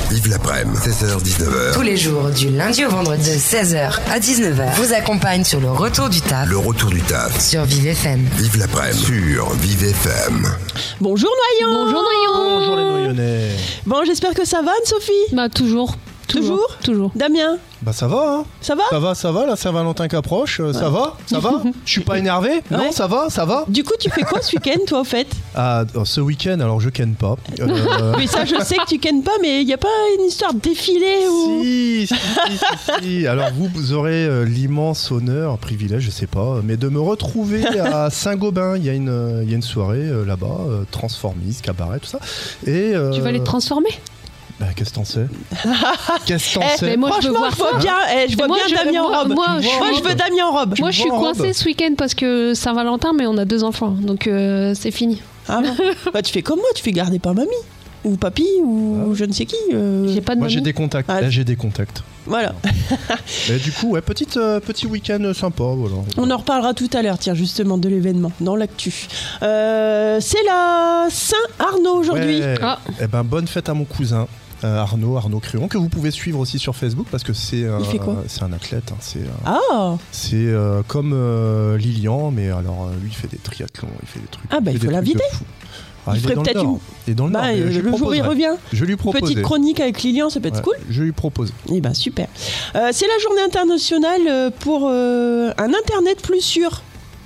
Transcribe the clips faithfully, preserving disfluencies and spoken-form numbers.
Vive l'après-midi, seize heures dix-neuf heures. Tous les jours, du lundi au vendredi, de seize heures à dix-neuf heures, vous accompagne sur le retour du taf. Le retour du taf. Sur Vive F M. Vive l'après-midi sur Vive F M. Bonjour Noyon. Bonjour Noyon. Bonjour les Noyonnais. Bon, j'espère que ça va Anne-Sophie. Bah toujours. Toujours Toujours. Damien, Bah ça va hein. ça va? Ça va, ça va, la Saint-Valentin qui approche, euh, ça va, ça va. Je suis pas énervé, non, Ouais. ça va, ça va. Du coup, tu fais quoi ce week-end toi au fait? Ah, ce week-end, alors je ken pas. Euh, Mais ça, je sais que tu kennes pas, mais il y a pas une histoire de défilé ou... Si, si, si, si. Alors vous, vous aurez euh, l'immense honneur, privilège, je sais pas, mais de me retrouver à Saint-Gobain. Il y a une, euh, il y a une soirée euh, là-bas, euh, transformiste, cabaret, tout ça. Et euh, Tu vas les transformer? Bah qu'est-ce que t'en sais? Qu'est-ce que t'en Eh, sais? mais moi, je veux Franchement, voir je vois ça. bien, eh, je vois Moi, bien je- Damien en moi- robe. moi, Moi, je je, suis- veux Damien en robe. Moi, je suis vois en coincée robe. ce week-end parce que Saint-Valentin, mais on a deux enfants, donc euh, c'est fini. Ah bon. Bah, tu fais comme moi, tu fais garder par mamie ou papy ou Ah. je ne sais qui. euh, J'ai pas de Moi j'ai mamie. des contacts. Ah. Là j'ai des contacts. Voilà. Et du coup, ouais, petite, euh, petit week-end sympa, voilà. On en reparlera tout à l'heure, tiens, justement, de l'événement, dans l'actu. Euh, c'est la Saint-Arnaud aujourd'hui. Ouais. Ah. Eh ben, bonne fête à mon cousin. euh, Arnaud, Arnaud Créon, que vous pouvez suivre aussi sur Facebook parce que c'est un, Il fait quoi c'est un athlète. Hein, c'est euh, Ah, c'est euh, comme euh, Lilian, mais alors euh, lui il fait des triathlons, il fait des trucs. Ah, bah, fait il des faut trucs l'inviter. de fou. Ah, Il il, ferait est dans le peut-être Nord. une- Il est dans le Nord. bah, mais je euh, lui le jour où il proposerai. revient. Je lui propose. Petite chronique avec Lilian, ça peut être cool. Je lui propose. Eh ben super. Euh, c'est la journée internationale euh, pour euh, un internet plus sûr.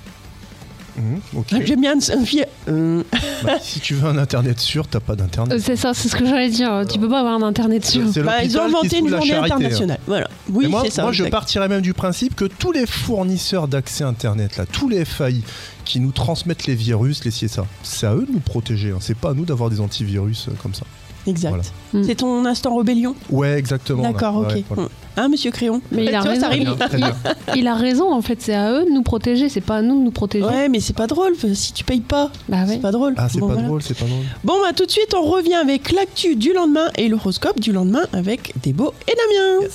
Mmh, ok. J'aime bien Sophie. Euh, Bah, si tu veux un internet sûr, t'as pas Euh, d'internet. C'est ça, c'est ce que j'allais dire. Tu peux pas avoir un internet sûr. C'est bah, ils ont l'hôpital qui inventé se une fout de la journée charité, hein. internationale. Voilà. Oui, Et moi, c'est ça. moi je exact. partirais même du principe que tous les fournisseurs d'accès Internet, là, tous les F A I qui nous transmettent les virus, les ci et ça, c'est à eux de nous protéger. Hein. C'est pas à nous d'avoir des antivirus euh, comme ça. Exact. Voilà. Mm. C'est ton instant rébellion. Ouais, exactement. là. D'accord, ok. Ouais, voilà. Hein, Monsieur Créon. Mais il a Tu vois, ça raison. rime. Très bien. Il a raison, en fait, c'est à eux de nous protéger, c'est pas à nous de nous protéger. Ouais, mais c'est pas drôle si tu payes pas. Bah ouais. C'est pas drôle. Ah, c'est Bon, pas voilà. drôle, c'est pas drôle. Bon, bah tout de suite, on revient avec l'actu du lendemain et l'horoscope du lendemain avec Débo et Damien.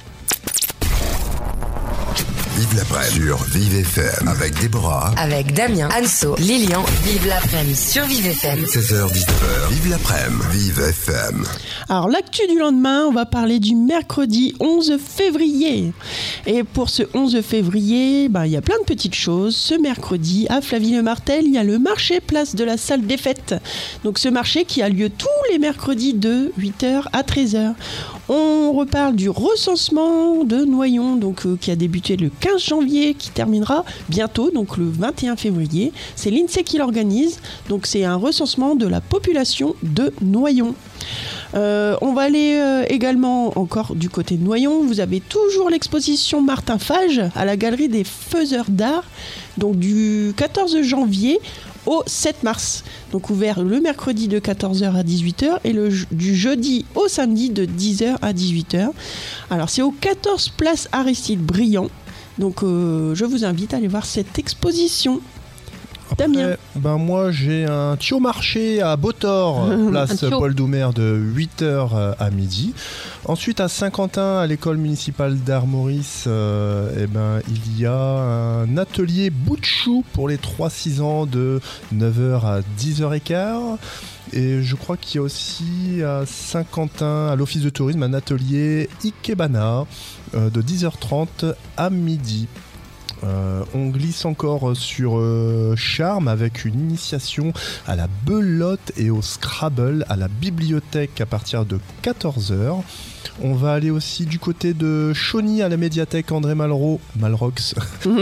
Vive l'après-midi sur Vive F M avec Déborah. Avec Damien, Anso, Lilian, vive l'après-midi sur Vive F M. seize heures dix-neuf heures. Vive l'après-midi. Vive F M. Alors, l'actu du lendemain, on va parler du mercredi onze février. Et pour ce onze février, bah, il y a plein de petites choses. Ce mercredi, à Flaville-Martel, il y a le marché place de la salle des fêtes. Donc, ce marché qui a lieu tous les mercredis de huit heures à treize heures. On reparle du recensement de Noyon, donc, euh, qui a débuté le quinze janvier, qui terminera bientôt, donc le vingt et un février. C'est l'INSEE qui l'organise. Donc, c'est un recensement de la population de Noyon. Euh, on va aller euh, également encore du côté de Noyon. Vous avez toujours l'exposition Martin Fage à la Galerie des Faiseurs d'Art, donc du quatorze janvier au sept mars. Donc ouvert le mercredi de quatorze heures à dix-huit heures et le, du jeudi au samedi de dix heures à dix-huit heures. Alors c'est au quatorze place Aristide Briand. Donc euh, je vous invite à aller voir cette exposition. Après, Damien. ben moi j'ai un tio marché à Beautor, place Un tio. Paul Doumer de huit heures à midi. Ensuite à Saint-Quentin, à l'école municipale d'art Maurice, euh, eh ben, il y a un atelier bout de chou pour les trois six ans de neuf heures à dix heures quinze. Et je crois qu'il y a aussi à Saint-Quentin, à l'office de tourisme, un atelier Ikebana euh, de dix heures trente à midi. Euh, on glisse encore sur euh, Charme avec une initiation à la belote et au Scrabble à la bibliothèque à partir de quatorze heures. On va aller aussi du côté de Chauny à la médiathèque André Malraux, Malrox.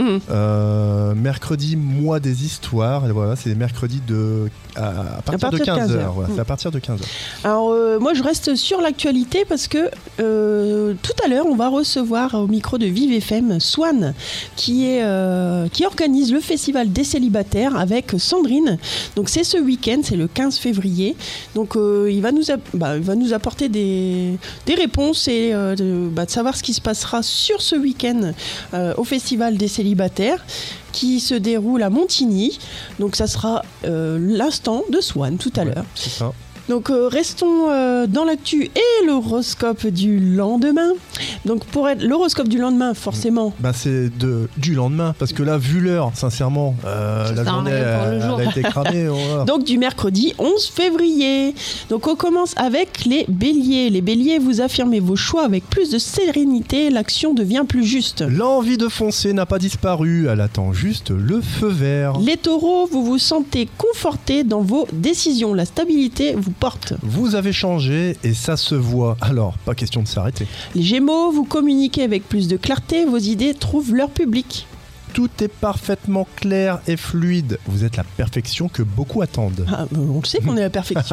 euh, mercredi, mois des histoires. Et voilà, c'est mercredi de à, à partir, partir de de quinze quinze heures. heures. Voilà, c'est à partir de quinze heures. Alors euh, moi je reste sur l'actualité parce que euh, tout à l'heure on va recevoir au micro de Vive F M Swan qui, est, euh, qui organise le festival des célibataires avec Sandrine. Donc c'est ce week-end, c'est le quinze février. Donc euh, il, va nous app- bah, il va nous apporter des, des réponses et euh, de, bah, de savoir ce qui se passera sur ce week-end euh, au festival des célibataires qui se déroule à Montigny. Donc ça sera euh, l'instant de Swan tout à Ouais, l'heure. c'est ça. Donc euh, restons euh, dans l'actu et l'horoscope du lendemain. Donc pour être l'horoscope du lendemain, forcément. Bah c'est de, du lendemain, parce que là, vu l'heure, sincèrement, euh, la journée elle, elle a été cramée. Voilà. Donc du mercredi onze février. Donc on commence avec les béliers. Les béliers, vous affirmez vos choix avec plus de sérénité, l'action devient plus juste. L'envie de foncer n'a pas disparu, elle attend juste le feu vert. Les taureaux, vous vous sentez conforté dans vos décisions, la stabilité vous porte. Vous avez changé et ça se voit, alors pas question de s'arrêter. Les gémeaux, vous communiquez avec plus de clarté, vos idées trouvent leur public. Tout est parfaitement clair et fluide. Vous êtes la perfection que beaucoup attendent. Ah, on le sait qu'on est la perfection.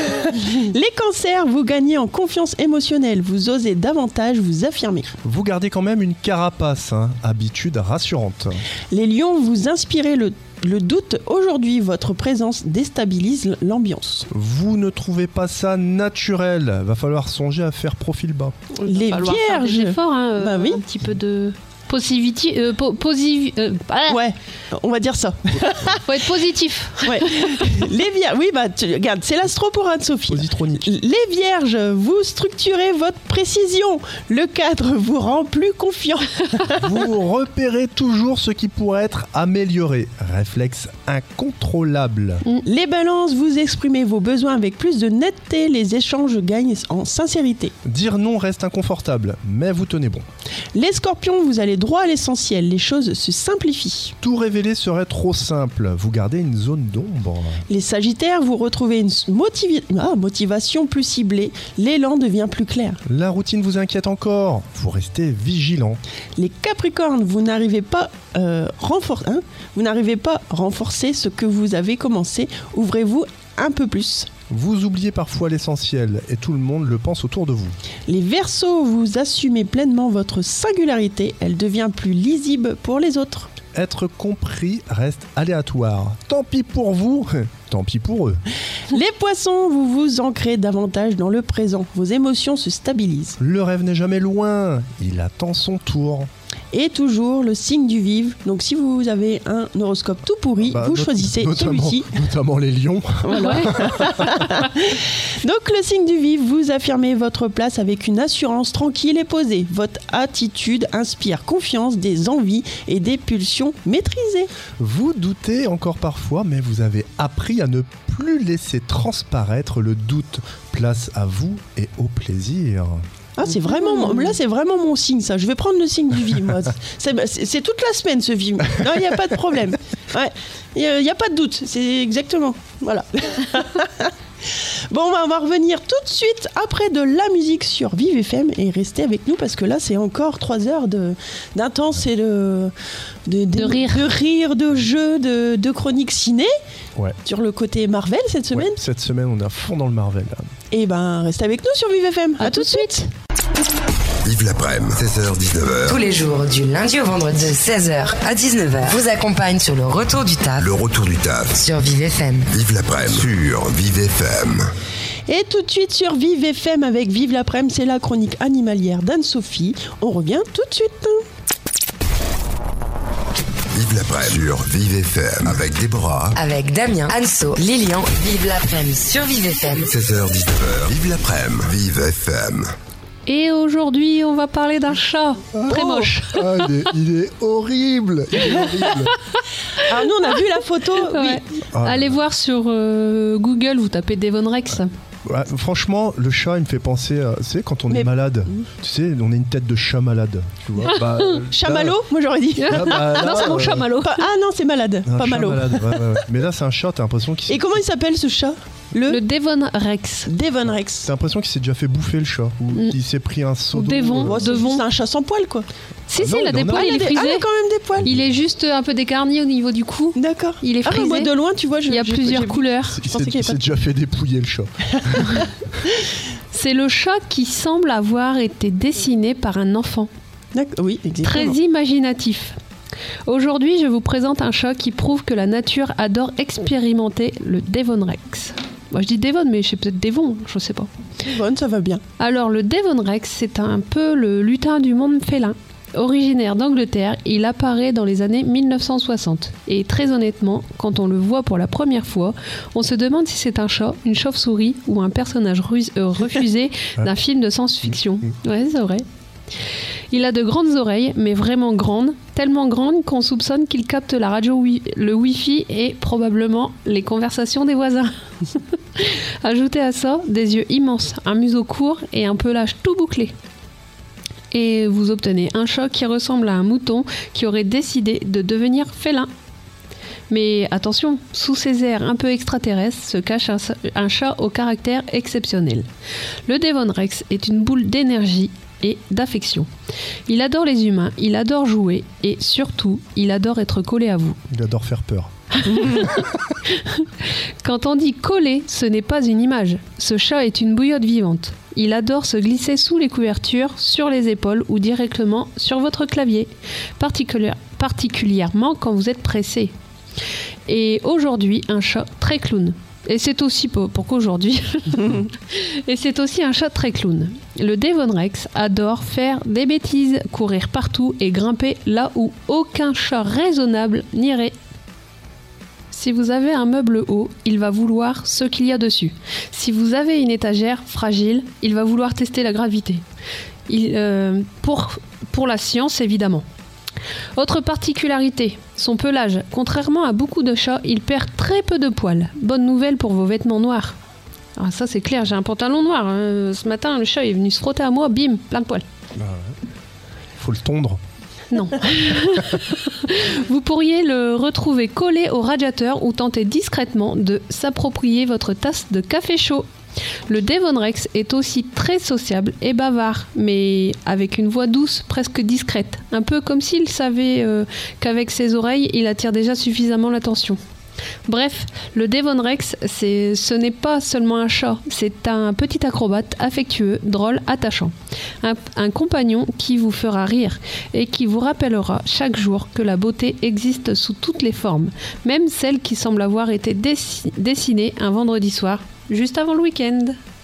Les cancers, vous gagnez en confiance émotionnelle, vous osez davantage vous affirmer. Vous gardez quand même une carapace, hein, habitude rassurante. Les lions, vous inspirez le, le doute. Aujourd'hui, votre présence déstabilise l'ambiance. Vous ne trouvez pas ça naturel. Va falloir songer à faire profil bas. Les falloir faire des vierges, efforts, hein, Bah oui. un petit peu de positivité, euh, po- posi- euh, ah, ouais, on va dire ça. faut être positif. Ouais. Les vierges, oui, bah tu, regarde, c'est l'astro pour Anne-Sophie. Positronique. Les vierges, vous structurez votre précision. Le cadre vous rend plus confiant. Vous repérez toujours ce qui pourrait être amélioré. Réflexe incontrôlable. Les balances, vous exprimez vos besoins avec plus de netteté. Les échanges gagnent en sincérité. Dire non reste inconfortable, mais vous tenez bon. Les scorpions, vous allez droit à l'essentiel. Les choses se simplifient. Tout révéler serait trop simple. Vous gardez une zone d'ombre. Les sagittaires, vous retrouvez une motivi- ah, motivation plus ciblée. L'élan devient plus clair. La routine vous inquiète encore. Vous restez vigilant. Les capricornes, vous n'arrivez pas euh, renfor- hein vous n'arrivez pas renforcer ce que vous avez commencé. Ouvrez-vous un peu plus. Vous oubliez parfois l'essentiel et tout le monde le pense autour de vous. Les Verseaux, vous assumez pleinement votre singularité. Elle devient plus lisible pour les autres. Être compris reste aléatoire. Tant pis pour vous, tant pis pour eux. Les Poissons, vous vous ancrez davantage dans le présent. Vos émotions se stabilisent. Le rêve n'est jamais loin, il attend son tour. Et toujours le signe du vivre. Donc si vous avez un horoscope tout pourri, Bah, vous not- choisissez notamment, celui-ci. Notamment les lions. Voilà. Donc le signe du vivre, vous affirmez votre place avec une assurance tranquille et posée. Votre attitude inspire confiance, des envies et des pulsions maîtrisées. Vous doutez encore parfois, mais vous avez appris à ne plus laisser transparaître le doute. Place à vous et au plaisir. Ah, c'est vraiment mon- là, c'est vraiment mon signe, ça. Je vais prendre le signe du vivre, moi. C'est, c'est- c'est toute la semaine, ce vivre. Non, il n'y a pas de problème. Ouais, il n'y a, a pas de doute. C'est exactement. Voilà. Bon, on va revenir tout de suite après de la musique sur Vive F M et restez avec nous parce que là, c'est encore trois heures de, d'intense et de, de, De rire. de, rire, de jeux, de, de chroniques ciné Ouais. sur le côté Marvel cette semaine. Ouais, cette semaine, on est à fond dans le Marvel. Là. Et ben, restez avec nous sur Vive F M. À tout de suite. Vive l'après-midi, seize heures dix-neuf heures. Tous les jours, du lundi au vendredi, de seize heures à dix-neuf heures, vous accompagne sur le retour du taf Le retour du taf. sur Vive F M. Vive l'après-midi sur Vive F M. Et tout de suite sur Vive F M avec Vive l'après-midi, c'est la chronique animalière d'Anne-Sophie. On revient tout de suite. Vive l'après-midi sur Vive F M avec Déborah. Avec Damien, Anso, Lilian, Vive l'après-midi sur Vive F M. seize heures dix-neuf heures. Vive l'après-midi. Vive F M. Et aujourd'hui, on va parler d'un chat très moche. Ah, il, est, il est horrible. Il est horrible. Alors nous, on a vu la photo. Ouais. Oui. Ah, Allez voir sur euh, Google, vous tapez Devon Rex. ouais, franchement, le chat, il me fait penser à. Tu sais, quand on Mais- est malade, tu sais, on a une tête de chat malade. Tu vois bah, euh, Chamallow, moi j'aurais dit. là- là, bah, là, non, c'est mon euh, chamallow. Pas- ah non, c'est malade, un pas chat malo. malade, ouais, ouais, ouais. Mais là, c'est un chat, t'as l'impression qu'il s'est. Et comment il s'appelle ce chat? Le, Le Devon Rex. Devon Rex. T'as l'impression qu'il s'est déjà fait bouffer le chat. Ou Mm. qu'il s'est pris un seau d'eau. Devon. euh, Bon, c'est Devon. juste un chat sans poil, quoi. Si, Ah si, non, il a il des en a. poils, ah, il est des- ah, frisé. il a quand même des poils. Il est juste un peu dégarni au niveau du cou. D'accord. Il est Ah, mais frisé. moi de loin, tu vois, je, Il y a j'ai- plusieurs j'ai- couleurs. Il Je pensais s'est qu'il y il avait s'est déjà fait dépouiller le chat. C'est le chat qui semble avoir été dessiné par un enfant. D'accord, oui, Très exactement. imaginatif. Aujourd'hui, je vous présente un chat qui prouve que la nature adore expérimenter le Devon Rex. Moi, je dis Devon, mais c'est peut-être Devon, je sais pas. Bonne, ça va bien. Alors, le Devon Rex, c'est un peu le lutin du monde félin. Originaire d'Angleterre, il apparaît dans les années mille neuf cent soixante. Et très honnêtement, quand on le voit pour la première fois, on se demande si c'est un chat, une chauve-souris ou un personnage rus- euh, refusé d'un film de science-fiction. Ouais, c'est vrai. Il a de grandes oreilles, mais vraiment grandes, tellement grandes qu'on soupçonne qu'il capte la radio, wi- le Wi-Fi et probablement les conversations des voisins. Ajoutez à ça des yeux immenses, un museau court et un pelage tout bouclé. Et vous obtenez un chat qui ressemble à un mouton qui aurait décidé de devenir félin. Mais attention, sous ces airs un peu extraterrestres se cache un, un chat au caractère exceptionnel. Le Devon Rex est une boule d'énergie et d'affection. Il adore les humains, il adore jouer et surtout, il adore être collé à vous. Il adore faire peur. Quand on dit collé, ce n'est pas une image. Ce chat est une bouillotte vivante. Il adore se glisser sous les couvertures, sur les épaules ou directement sur votre clavier, particulière, particulièrement quand vous êtes pressé. Et aujourd'hui, un chat très clown. Et c'est aussi pour, pourquoi aujourd'hui Et c'est aussi un chat très clown. Le Devon Rex adore faire des bêtises, courir partout et grimper là où aucun chat raisonnable n'irait. Si vous avez un meuble haut, il va vouloir ce qu'il y a dessus. Si vous avez une étagère fragile, il va vouloir tester la gravité. Il, euh, pour, pour la science, évidemment. Autre particularité, son pelage. Contrairement à beaucoup de chats, il perd très peu de poils. Bonne nouvelle pour vos vêtements noirs. Ah, ça c'est clair, j'ai un pantalon noir. Hein. Ce matin, le chat est venu se frotter à moi, bim, plein de poils. Bah ouais. Faut le tondre. Non. Vous pourriez le retrouver collé au radiateur ou tenter discrètement de s'approprier votre tasse de café chaud. Le Devon Rex est aussi très sociable et bavard, mais avec une voix douce, presque discrète. Un peu comme s'il savait euh, qu'avec ses oreilles, il attire déjà suffisamment l'attention. Bref, le Devon Rex, c'est, ce n'est pas seulement un chat, c'est un petit acrobate affectueux, drôle, attachant. Un, un compagnon qui vous fera rire et qui vous rappellera chaque jour que la beauté existe sous toutes les formes, même celle qui semble avoir été dessi- dessinée un vendredi soir, juste avant le week-end.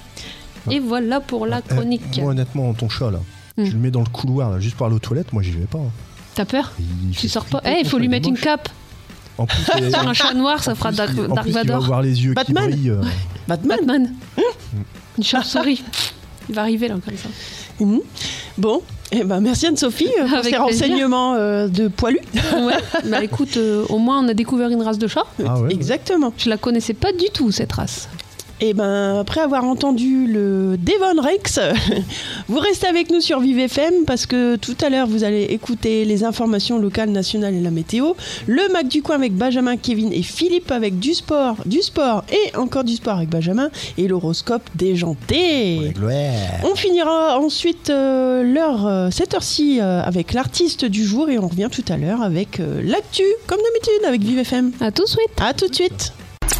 Et voilà pour la chronique. Eh, moi, honnêtement, ton chat, là, mm. tu le mets dans le couloir, là, juste pour aller aux toilettes, moi, j'y vais pas. Hein. T'as peur? Il Tu sors pas? Eh, il faut lui mettre une cape. En plus, sur un chat noir, ça fera Dark, il, Dark plus, Vador. Il va avoir les yeux Batman. qui brillent. Euh... Batman. Batman. Mmh. Une chauve-souris. Il va arriver là comme ça. Mmh. Bon, eh ben, merci Anne-Sophie euh, pour Avec ces plaisir. renseignements euh, de poilus. Ouais. Bah écoute, euh, au moins on a découvert une race de chat. Ah ouais, Exactement. Je la connaissais pas du tout cette race. Et ben après avoir entendu le Devon Rex, vous restez avec nous sur Vive F M parce que tout à l'heure vous allez écouter les informations locales, nationales et la météo, le Mac du coin avec Benjamin, Kevin et Philippe avec du sport, du sport et encore du sport avec Benjamin et l'horoscope déjanté. ouais. On finira ensuite euh, l'heure, euh, cette heure-ci euh, avec l'artiste du jour et on revient tout à l'heure avec euh, l'actu comme d'habitude avec Vive F M. À tout de suite. À tout de suite.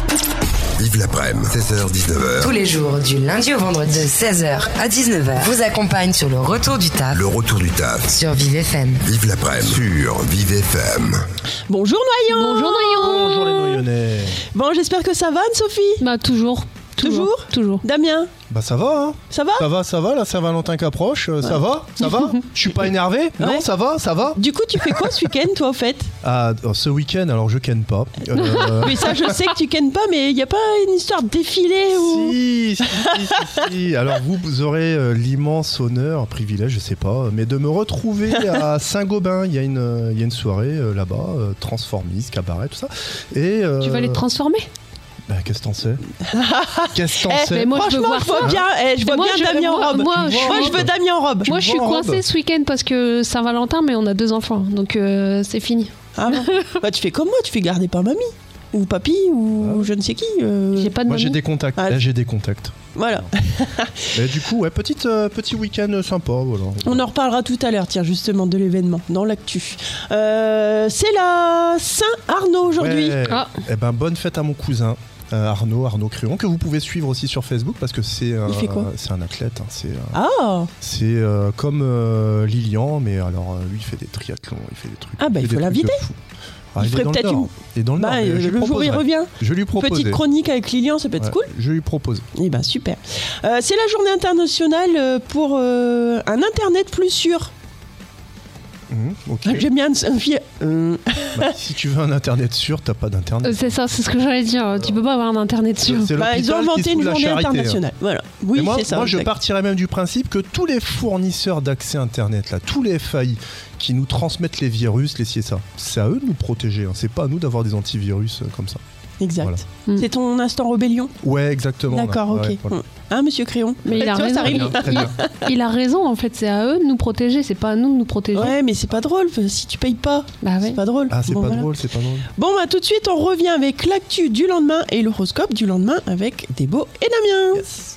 Vive l'après-midi, seize heures dix-neuf heures. Tous les jours, du lundi au vendredi, de seize heures à dix-neuf heures, vous accompagne sur le retour du taf. Le retour du taf. Sur Vive F M. Vive l'après-midi sur Vive F M. Bonjour Noyon. Bonjour Noyon. Bonjour les Noyonnais. Bon, j'espère que ça va Anne-Sophie. Bah toujours. Toujours Toujours. Damien, Bah ça va, hein. ça va? Ça va, ça va, la Saint-Valentin qui approche, euh, ça va, ça va. Je suis pas énervé, non, Ouais. ça va, ça va. Du coup, tu fais quoi ce week-end, toi, au fait? Ah, ce week-end, alors je ken pas. Euh, Mais ça, je sais que tu kennes pas, mais il n'y a pas une histoire de défilé ou... Si, si, si, si, si. Alors vous, vous aurez euh, l'immense honneur, privilège, je sais pas, mais de me retrouver à Saint-Gobain. Il y a une, euh, il y a une soirée euh, là-bas, euh, transformiste, cabaret, tout ça. Et euh, Tu vas les transformer? bah, qu'est-ce que t'en sais? Qu'est-ce que t'en Eh, sais? mais moi, je veux Franchement, voir je vois ça. bien, eh, je vois moi, bien je- Damien en moi- robe. moi, Moi, je suis- je veux Damien en robe. Moi, je suis vois en coincée robe. ce week-end parce que Saint-Valentin, mais on a deux enfants, donc euh, c'est fini. Ah bon. Bah, tu fais comme moi, tu fais garder par mamie. Ou papy, ou je ne sais qui. euh, J'ai pas de Moi j'ai mamie. des contacts. Ah. Là j'ai des contacts. Voilà. Mais du coup, ouais, petite, euh, petit week-end sympa, voilà. On en reparlera tout à l'heure, tiens, justement, de l'événement, dans l'actu. Euh, c'est la Saint-Arnaud aujourd'hui. Ouais. Ah. Eh ben, bonne fête à mon cousin. euh, Arnaud, Arnaud Cruon, que vous pouvez suivre aussi sur Facebook parce que c'est un, Il fait quoi c'est un athlète. Hein, c'est euh, Ah, c'est euh, comme euh, Lilian, mais alors euh, lui il fait des triathlons, il fait des trucs. Ah, bah, fait il faut des trucs l'inviter. de fou. Ah, Il il, ferait est dans le peut-être Nord. une- Il est dans le bah, Nord, mais euh, je lui le jour où il proposerai. revient. Je lui propose. Petite chronique avec Lilian, ça peut être cool. Je lui propose. Eh ben super. Euh, c'est la journée internationale euh, pour euh, un Internet plus sûr. Mmh, ok. J'aime bien Sophie. Euh... Bah, si tu veux un internet sûr, t'as pas d'internet. Euh, c'est ça, c'est ce que j'allais dire. Alors, tu peux pas avoir un internet sûr. C'est Bah, ils ont l'hôpital qui inventé se une fout de la journée charité, internationale. hein. Voilà. Oui, moi, c'est ça. moi je exact. partirais même du principe que tous les fournisseurs d'accès internet, là, tous les F A I qui nous transmettent les virus, les ci et ça, c'est à eux de nous protéger. Hein. C'est pas à nous d'avoir des antivirus euh, comme ça. Exact. Voilà. Mm. C'est ton instant rébellion. Ouais, exactement. D'accord, là. ok. Ouais, voilà. Hein, Monsieur Crayon. Mais il a Tu vois, raison. ça arrive. Très bien, très bien. Il a raison, en fait, c'est à eux de nous protéger, c'est pas à nous de nous protéger. Ouais, mais c'est pas drôle si tu payes pas. Bah C'est ouais. pas drôle. Ah, c'est Bon, pas voilà. drôle, c'est pas drôle. Bon, bah tout de suite, on revient avec l'actu du lendemain et l'horoscope du lendemain avec Débo et Damien. Yes.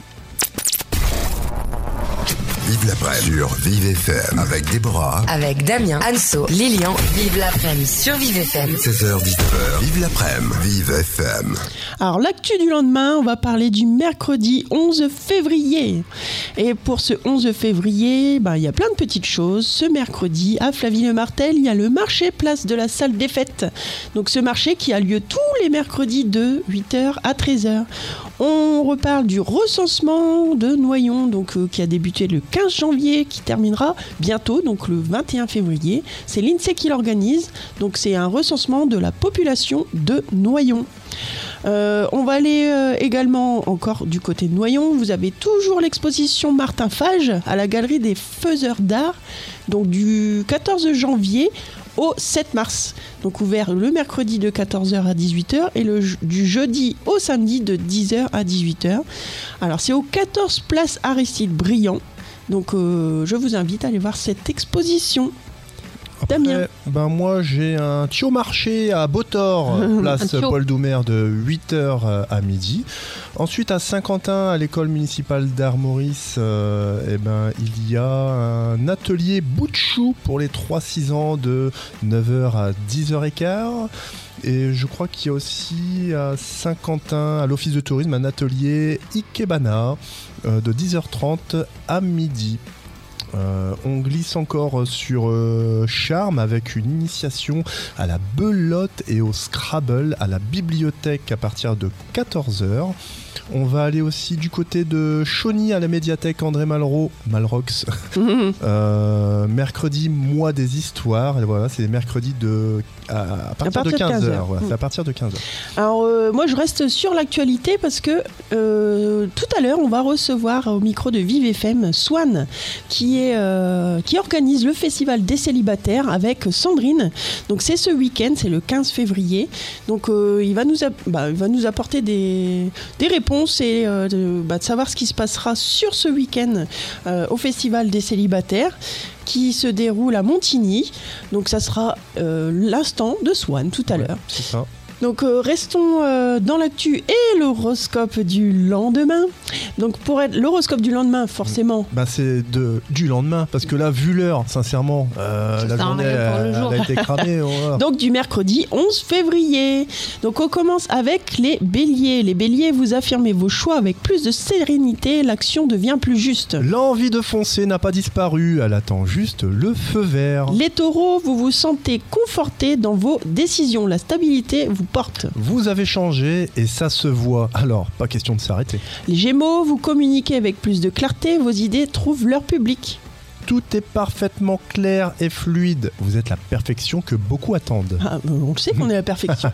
Vive l'après-midi sur Vive F M avec Déborah. Avec Damien, Anso, Lilian, vive l'après-midi sur Vive F M. seize heures dix-neuf heures. Vive l'après-midi. Vive F M. Alors, l'actu du lendemain, on va parler du mercredi onze février. Et pour ce onze février, bah, il y a plein de petites choses. Ce mercredi, à Flaville-Martel, il y a le marché place de la salle des fêtes. Donc, ce marché qui a lieu tous les mercredis de huit heures à treize heures. On reparle du recensement de Noyon, donc, euh, qui a débuté le quinze janvier, qui terminera bientôt, donc le vingt et un février. C'est l'INSEE qui l'organise, donc c'est un recensement de la population de Noyon. Euh, on va aller euh, également encore du côté de Noyon. Vous avez toujours l'exposition Martin Fage à la Galerie des Faiseurs d'Art, donc du quatorze janvier au sept mars. Donc ouvert le mercredi de quatorze heures à dix-huit heures et le, du jeudi au samedi de dix heures à dix-huit heures. Alors c'est au quatorze place Aristide Briand. Donc euh, je vous invite à aller voir cette exposition. Après, Damien. ben moi j'ai un Thio Marché à Botor, place Un Thio. Paul Doumer de huit heures à midi. Ensuite à Saint-Quentin, à l'école municipale d'Art Maurice, euh, eh ben, il y a un atelier bout de chou pour les trois six ans de neuf heures à dix heures quinze. Et je crois qu'il y a aussi à Saint-Quentin, à l'office de tourisme, un atelier Ikebana euh, de dix heures trente à midi. Euh, on glisse encore sur euh, Charme avec une initiation à la belote et au Scrabble à la bibliothèque à partir de quatorze heures. On va aller aussi du côté de Chauny à la médiathèque André Malraux, Malrox. euh, mercredi, mois des histoires. Et voilà, c'est mercredi de à, à partir de quinze heures. Voilà, c'est à partir de quinze heures. Alors euh, moi je reste sur l'actualité parce que euh, tout à l'heure on va recevoir au micro de Vive F M Swan qui, est, euh, qui organise le festival des célibataires avec Sandrine. Donc c'est ce week-end, c'est le quinze février. Donc euh, il, va nous app- bah, il va nous apporter des, des réponses et euh, de, bah, de savoir ce qui se passera sur ce week-end euh, au festival des célibataires qui se déroule à Montigny. Donc ça sera euh, l'instant de Swan tout à Ouais, l'heure. c'est ça. Donc euh, restons euh, dans l'actu et l'horoscope du lendemain. Donc pour être l'horoscope du lendemain, forcément. Bah c'est de, du lendemain, parce que là, vu l'heure, sincèrement, euh, Ça la sert à journée rien pour le elle, jour. elle a été cramée. Voilà. Donc du mercredi onze février. Donc on commence avec les béliers. Les béliers, vous affirmez vos choix avec plus de sérénité, l'action devient plus juste. L'envie de foncer n'a pas disparu, elle attend juste le feu vert. Les taureaux, vous vous sentez conforté dans vos décisions. La stabilité vous porte. Vous avez changé et ça se voit, alors pas question de s'arrêter. Les gémeaux, vous communiquez avec plus de clarté. Vos idées trouvent leur public. Tout est parfaitement clair et fluide. Vous êtes la perfection que beaucoup attendent. Ah, on le sait qu'on est la perfection.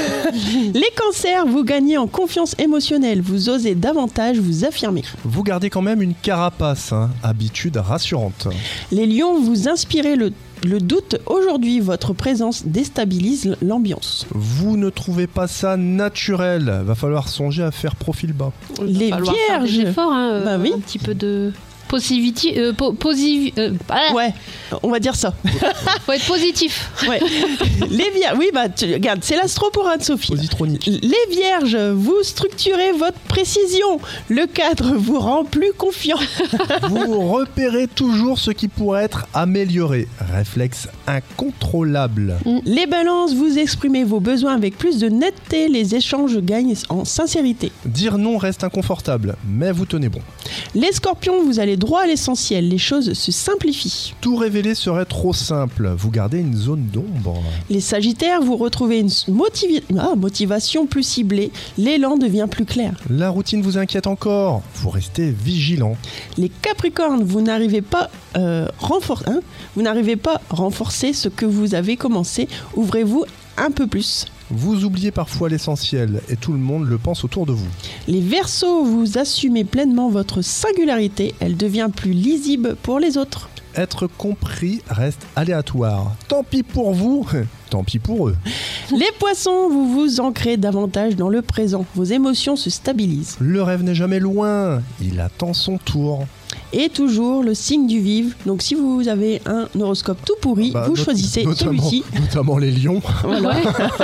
Les cancers, vous gagnez en confiance émotionnelle. Vous osez davantage vous affirmer. Vous gardez quand même une carapace, hein, habitude rassurante. Les lions, vous inspirez le, le doute. Aujourd'hui, votre présence déstabilise l'ambiance. Vous ne trouvez pas ça naturel. Va falloir songer à faire profil bas. Les Il va falloir faire des vierges. efforts, hein, euh, Bah oui. un petit peu de positivité. Euh, po- posi- euh, ah, Ouais, on va dire ça. faut être positif. Ouais. Les vierges, oui, bah, tu, regarde, c'est l'astro pour Anne-Sophie. Positronique. Les vierges, vous structurez votre précision. Le cadre vous rend plus confiant. Vous repérez toujours ce qui pourrait être amélioré. Réflexe incontrôlable. Les balances, vous exprimez vos besoins avec plus de netteté. Les échanges gagnent en sincérité. Dire non reste inconfortable, mais vous tenez bon. Les scorpions, vous allez droit à l'essentiel, les choses se simplifient. Tout révéler serait trop simple, vous gardez une zone d'ombre. Les Sagittaires, vous retrouvez une motivi- ah, motivation plus ciblée, l'élan devient plus clair. La routine vous inquiète encore, vous restez vigilant. Les Capricornes, vous n'arrivez pas, euh, renfor- hein, vous n'arrivez pas à renforcer ce que vous avez commencé, ouvrez-vous un peu plus. Vous oubliez parfois l'essentiel et tout le monde le pense autour de vous. Les Verseaux, vous assumez pleinement votre singularité, elle devient plus lisible pour les autres. Être compris reste aléatoire. Tant pis pour vous, tant pis pour eux. Les Poissons, vous vous ancrez davantage dans le présent, vos émotions se stabilisent. Le rêve n'est jamais loin, il attend son tour. Et toujours le signe du vif. Donc si vous avez un horoscope tout pourri, Bah, vous not- choisissez notamment, celui-ci. Notamment les lions. Voilà.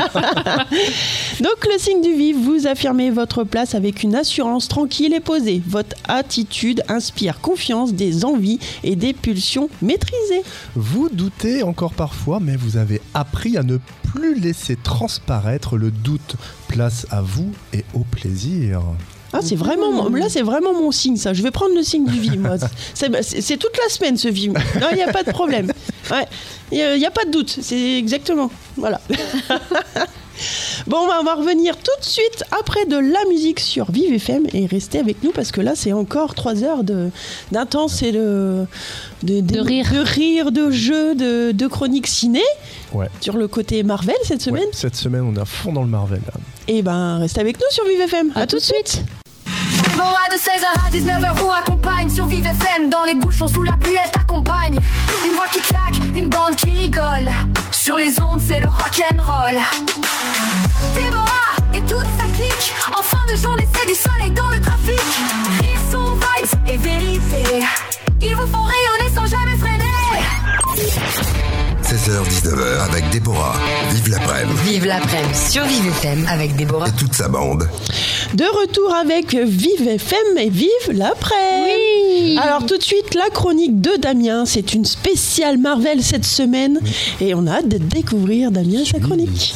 Donc le signe du vif, vous affirmez votre place avec une assurance tranquille et posée. Votre attitude inspire confiance, des envies et des pulsions maîtrisées. Vous doutez encore parfois, mais vous avez appris à ne plus laisser transparaître le doute. Place à vous et au plaisir. Ah, c'est vraiment mon- là, c'est vraiment mon signe, ça. Je vais prendre le signe du vif, moi. C'est, c'est- c'est toute la semaine, ce vif. Non, il n'y a pas de problème. Ouais, il n'y a, a pas de doute. C'est exactement. Voilà. Bon, bah, on va revenir tout de suite après de la musique sur Vive F M et restez avec nous parce que là, c'est encore trois heures de, d'intense et de, de, De rire. de, rire, de jeux, de, de chroniques ciné. Ouais. Sur le côté Marvel cette semaine. Ouais, cette semaine, on est à fond dans le Marvel. Là. Et ben, restez avec nous sur Vive F M. À tout de suite. Bon, à de seize heures à dix-neuf heures, vous accompagne sur Vive F M. Dans les bouchons, sous la pluie, elle t'accompagne. Une voix qui claque, une bande qui rigole. Sur les ondes, c'est le rock'n'roll. Déborah et toute sa clique. En fin de journée, c'est du soleil dans le trafic. Ils sont vibes et vérité. Ils vous font rayonner sans jamais freiner. seize heures dix-neuf heures avec Déborah. Vive l'après-midi. Vive l'après-midi sur Vive F M avec Déborah. Et toute sa bande. De retour avec Vive F M et Vive l'après. Oui. Alors tout de suite, la chronique de Damien. C'est une spéciale Marvel cette semaine. Et on a hâte de découvrir Damien et sa chronique.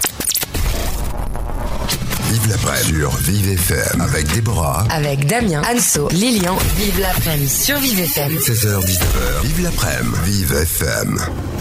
Vive l'après-midi sur Vive F M avec Déborah. Avec Damien, Anso, Lilian. Vive l'après-midi sur Vive F M. seize heures dix-neuf heures. Vive l'après-midi. Vive F M.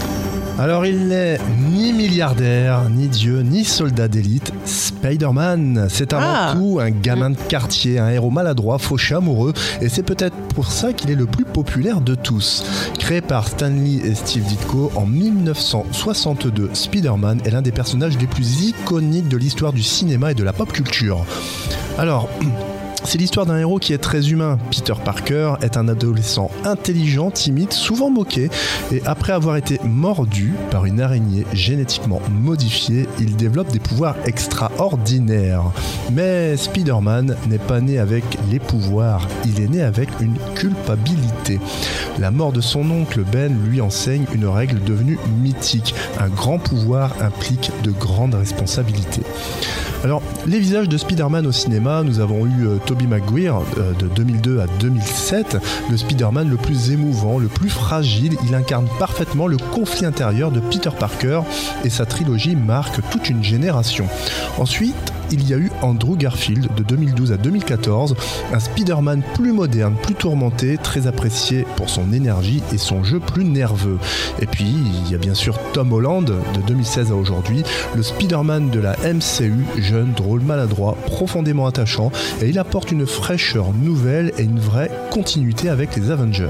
Alors il n'est ni milliardaire, ni dieu, ni soldat d'élite, Spider-Man. C'est avant Ah. tout un gamin de quartier, un héros maladroit, fauché amoureux, et c'est peut-être pour ça qu'il est le plus populaire de tous. Créé par Stan Lee et Steve Ditko en mille neuf cent soixante-deux, Spider-Man est l'un des personnages les plus iconiques de l'histoire du cinéma et de la pop culture. Alors... c'est l'histoire d'un héros qui est très humain. Peter Parker est un adolescent intelligent, timide, souvent moqué, et après avoir été mordu par une araignée génétiquement modifiée, il développe des pouvoirs extraordinaires. Mais Spider-Man n'est pas né avec les pouvoirs, il est né avec une culpabilité. La mort de son oncle Ben lui enseigne une règle devenue mythique. Un grand pouvoir implique de grandes responsabilités. Alors, les visages de Spider-Man au cinéma, nous avons eu euh, Tobey Maguire euh, de deux mille deux à deux mille sept, le Spider-Man le plus émouvant, le plus fragile. Il incarne parfaitement le conflit intérieur de Peter Parker et sa trilogie marque toute une génération. Ensuite, il y a eu Andrew Garfield de deux mille douze à deux mille quatorze, un Spider-Man plus moderne, plus tourmenté, très apprécié pour son énergie et son jeu plus nerveux. Et puis, il y a bien sûr Tom Holland de deux mille seize à aujourd'hui, le Spider-Man de la M C U, jeune, drôle, maladroit, profondément attachant, et il apporte une fraîcheur nouvelle et une vraie continuité avec les Avengers.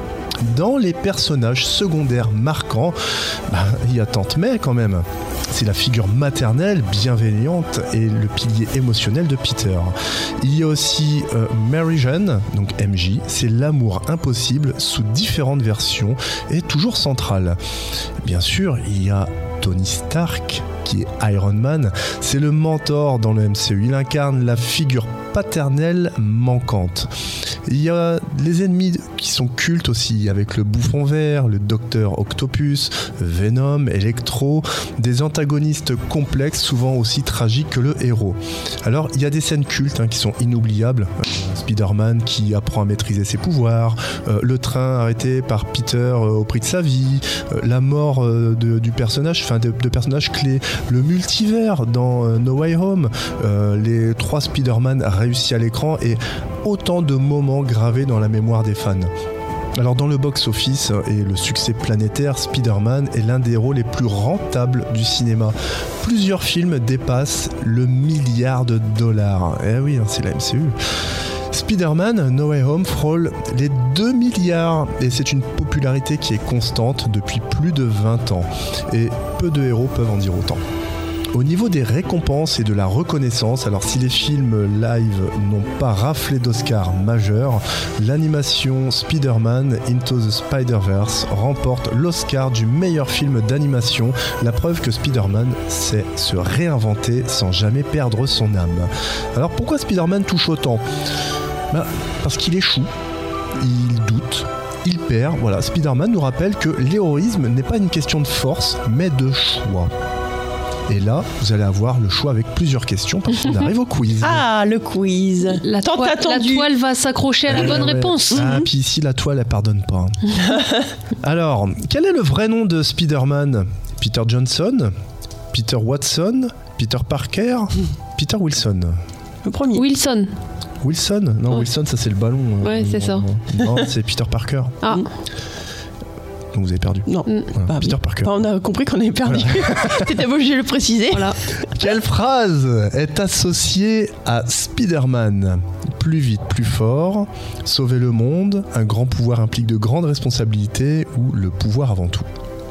Dans les personnages secondaires marquants, bah, il y a Tante May quand même. C'est la figure maternelle, bienveillante et le pilier émotionnel de Peter. Il y a aussi euh, Mary Jane, donc M J, c'est l'amour impossible sous différentes versions et toujours central. Bien sûr, il y a Tony Stark, qui est Iron Man, c'est le mentor dans le M C U. Il incarne la figure paternelle manquante. Il y a les ennemis qui sont cultes aussi, avec le Bouffon Vert, le Docteur Octopus, Venom, Electro, des antagonistes complexes, souvent aussi tragiques que le héros. Alors, il y a des scènes cultes hein, qui sont inoubliables. Euh, Spider-Man qui apprend à maîtriser ses pouvoirs, euh, le train arrêté par Peter euh, au prix de sa vie, euh, la mort euh, de, du personnage, enfin de, de personnages clés, le multivers dans euh, No Way Home, euh, les trois Spider-Man réussis à l'écran et autant de moments gravés dans la mémoire des fans. Alors dans le box-office et le succès planétaire, Spider-Man est l'un des héros les plus rentables du cinéma. Plusieurs films dépassent le milliard de dollars. Eh oui, c'est la M C U. Spider-Man No Way Home frôle les deux milliards et c'est une popularité qui est constante depuis plus de vingt ans. Et peu de héros peuvent en dire autant. Au niveau des récompenses et de la reconnaissance, alors si les films live n'ont pas raflé d'Oscars majeurs, l'animation Spider-Man Into the Spider-Verse remporte l'Oscar du meilleur film d'animation, la preuve que Spider-Man sait se réinventer sans jamais perdre son âme. Alors pourquoi Spider-Man touche autant ? Bah, parce qu'il échoue, il doute, il perd. Voilà, Spider-Man nous rappelle que l'héroïsme n'est pas une question de force, mais de choix. Et là, vous allez avoir le choix avec plusieurs questions parce qu'on arrive au quiz. Ah, le quiz. La, Tant toile, attendu. la toile va s'accrocher à la Euh, bonne ouais. réponse. Ah, puis ici, la toile, elle pardonne pas. Alors, quel est le vrai nom de Spider-Man ? Peter Johnson ? Peter Watson ? Peter Parker ? Peter Wilson ? Le premier. Wilson. Wilson ? Non, Ouais. Wilson, ça c'est le ballon. Ouais, c'est ça. Non, c'est Peter Parker. Ah, Donc vous avez perdu. Non. Mm. Voilà, Bah, Peter oui. Parker. Bah, on a compris qu'on avait perdu. T'étais obligé de le préciser. voilà. Quelle phrase est associée à Spider-Man ? Plus vite, plus fort, sauver le monde, un grand pouvoir implique de grandes responsabilités ou le pouvoir avant tout ?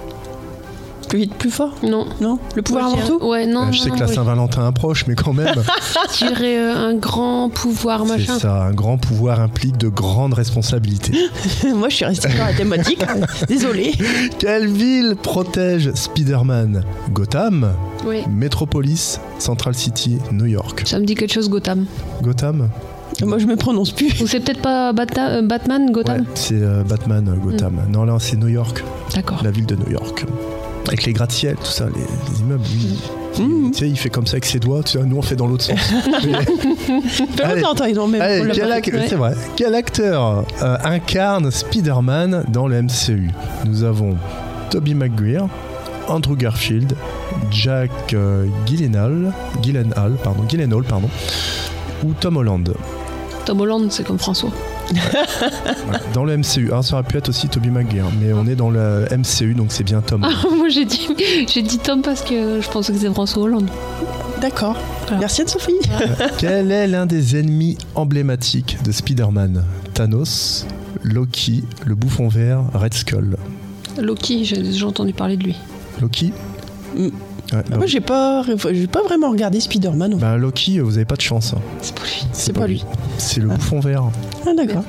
Plus vite, plus fort. Non. Non. Le pouvoir Moi, avant je tout. dirais- Ouais, non. Euh, je sais non, que la oui. Saint-Valentin approche, mais quand même, Je dirais euh, un grand pouvoir, c'est machin. ça. Un grand pouvoir implique de grandes responsabilités. Moi, je suis restée sur la thématique. Désolée. Quelle ville protège Spider-Man ? Gotham, Oui. Metropolis, Central City, New York. Ça me dit quelque chose, Gotham. Gotham ? Moi, je me prononce plus. Ou c'est peut-être pas Bata- euh, Batman, Gotham Ouais, c'est euh, Batman, euh, Gotham. Non, là, c'est New York, D'accord. la ville de New York. Avec les gratte-ciel, tout ça, les, les immeubles, lui. Mmh. Tu sais, il fait comme ça avec ses doigts, tu sais, nous on fait dans l'autre sens. Mais- Ça fait Allez. longtemps, ils ont même. Allez, on l'a quel, pas ac- fait. c'est vrai. Quel acteur euh, incarne Spider-Man dans le M C U ? Nous avons Tobey Maguire, Andrew Garfield, Jack euh, Gyllenhaal, Gyllenhaal, pardon, Gyllenhaal, pardon, ou Tom Holland. Tom Holland, c'est comme François. Voilà, dans le M C U. Alors ça aurait pu être aussi Tobey Maguire, mais on est dans le M C U, donc c'est bien Tom. Ah, moi, j'ai dit, j'ai dit Tom parce que je pensais que c'était François Hollande. D'accord. Voilà. Merci Anne-Sophie. Quel est l'un des ennemis emblématiques de Spider-Man ? Thanos, Loki, le bouffon vert, Red Skull. Loki, j'ai déjà entendu parler de lui. Loki Mm. Ouais, bah, Moi, j'ai pas, j'ai pas vraiment regardé Spider-Man. bah, Loki, vous avez pas de chance. hein. C'est pas lui. C'est pas lui. C'est le Ah. bouffon vert. Ah, d'accord.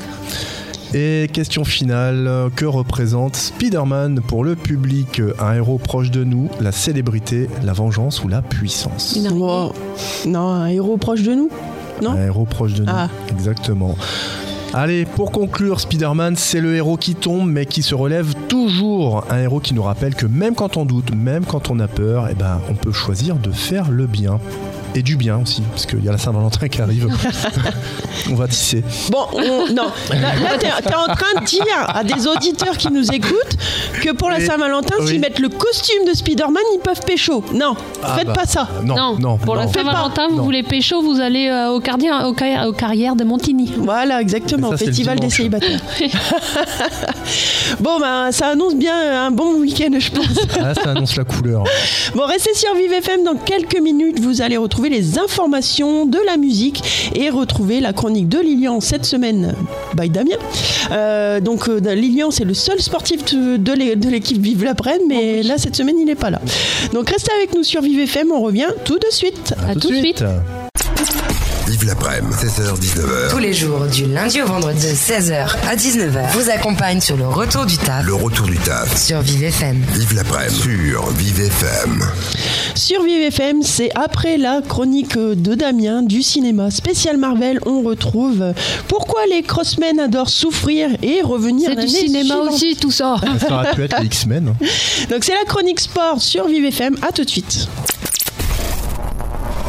Et question finale, que représente Spider-Man pour le public ? Un héros proche de nous, la célébrité, la vengeance ou la puissance ? Une araignée. Wow. Non, un héros proche de nous. Non. Un héros proche de nous, Ah. exactement. Allez, pour conclure, Spider-Man, c'est le héros qui tombe, mais qui se relève toujours. Un héros qui nous rappelle que même quand on doute, même quand on a peur, eh ben, on peut choisir de faire le bien. Et du bien aussi, parce qu'il y a la Saint-Valentin qui arrive. On va tisser. Bon, on- non. Là, là, t'es, t'es en train de dire à des auditeurs qui nous écoutent que pour la Oui. Saint-Valentin, Oui. s'ils mettent le costume de Spider-Man, ils peuvent pécho. Non, Ah faites bah, pas ça. Non, Non, non, pour non. la Saint-Valentin, vous Non. voulez pécho, vous allez euh, au, carrière, au, carrière, au carrière de Montigny. Voilà, exactement. Mais ça, c'est le Festival des dimanche. célibataires. Bon, ben, ça annonce bien un bon week-end, je pense. Ah, ça annonce la couleur. Bon, restez sur Vive F M. Dans quelques minutes, vous allez retrouver les informations de la musique et retrouver la chronique de Lilian cette semaine by Damien. Euh, donc, euh, Lilian, c'est le seul sportif de, de l'é- de l'équipe Vive l'après-midi, mais là, cette semaine, il n'est pas là. Donc, restez avec nous sur Vive F M. On revient tout de suite. À tout de suite. Vive l'après-midi, seize heures dix-neuf heures. Tous les jours, du lundi au vendredi, de seize heures à dix-neuf heures, vous accompagne sur le retour du taf Le retour du taf. sur Vive F M. Vive l'après-midi sur Vive F M. Sur Vive F M, c'est après la chronique de Damien du cinéma spécial Marvel. On retrouve pourquoi les Crossmen adorent souffrir et revenir C'est du l'année cinéma suivante. aussi, tout ça. Ça aurait pu être les X-Men. hein. Donc c'est la chronique sport sur Vive F M. À tout de suite.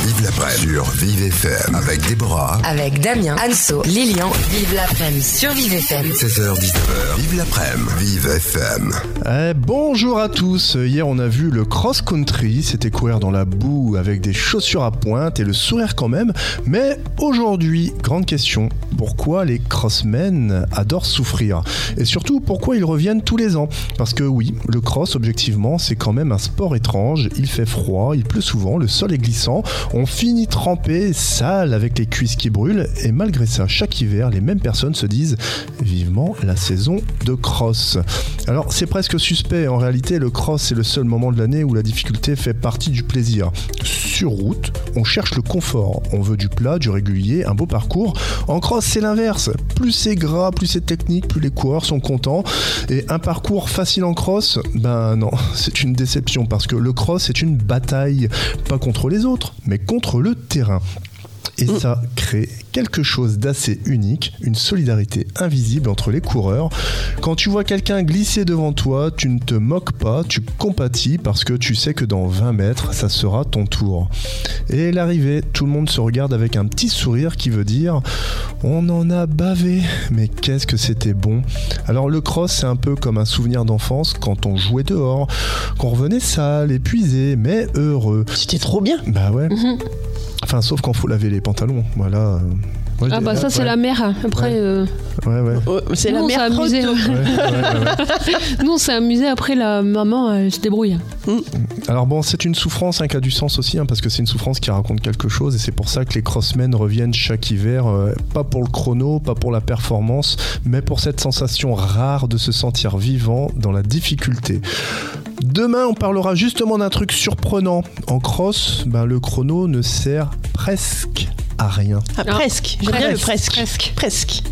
Vive l'après-midi sur Vive F M avec Déborah. Avec Damien, Anso, Lilian. Vive l'après-midi sur Vive F M. seize heures dix-neuf heures. Vive l'après-midi. Vive F M. Eh, bonjour à tous. Hier, on a vu le cross-country. C'était courir dans la boue avec des chaussures à pointe et le sourire quand même. Mais aujourd'hui, grande question. Pourquoi les crossmen adorent souffrir ? Et surtout, pourquoi ils reviennent tous les ans ? Parce que oui, le cross, objectivement, c'est quand même un sport étrange. Il fait froid, il pleut souvent, le sol est glissant. On finit trempé, sale, avec les cuisses qui brûlent. Et malgré ça, chaque hiver, les mêmes personnes se disent vivement la saison de cross. Alors, c'est presque suspect. En réalité, le cross, c'est le seul moment de l'année où la difficulté fait partie du plaisir. Sur route, on cherche le confort. On veut du plat, du régulier, un beau parcours. En cross, c'est l'inverse. Plus c'est gras, plus c'est technique, plus les coureurs sont contents. Et un parcours facile en cross, ben non, c'est une déception parce que le cross, c'est une bataille, pas contre les autres, mais contre le terrain. Et ça crée quelque chose d'assez unique, une solidarité invisible entre les coureurs. Quand tu vois quelqu'un glisser devant toi, tu ne te moques pas, tu compatis parce que tu sais que dans vingt mètres, ça sera ton tour. Et l'arrivée, tout le monde se regarde avec un petit sourire qui veut dire « On en a bavé, mais qu'est-ce que c'était bon !» Alors le cross, c'est un peu comme un souvenir d'enfance quand on jouait dehors, qu'on revenait sale, épuisé, mais heureux. C'était trop bien. Bah ouais. Mmh. Enfin, sauf quand faut laver les pantalons, voilà. Moi, ah bah ça, ouais. C'est la mer. Après, ouais, euh... ouais, ouais. Euh, c'est nous, la mer amusé. Ouais. Ouais, ouais, ouais. Nous, on s'est amusé. Après, la maman, elle se débrouille. Mm. Alors bon, c'est une souffrance hein, qui a du sens aussi, hein, parce que c'est une souffrance qui raconte quelque chose, et c'est pour ça que les crossmen reviennent chaque hiver, euh, pas pour le chrono, pas pour la performance, mais pour cette sensation rare de se sentir vivant dans la difficulté. Demain, on parlera justement d'un truc surprenant. En cross, ben, le chrono ne sert presque à rien. Ah, ah, presque. J'aime bien le presque. Presque. Presque.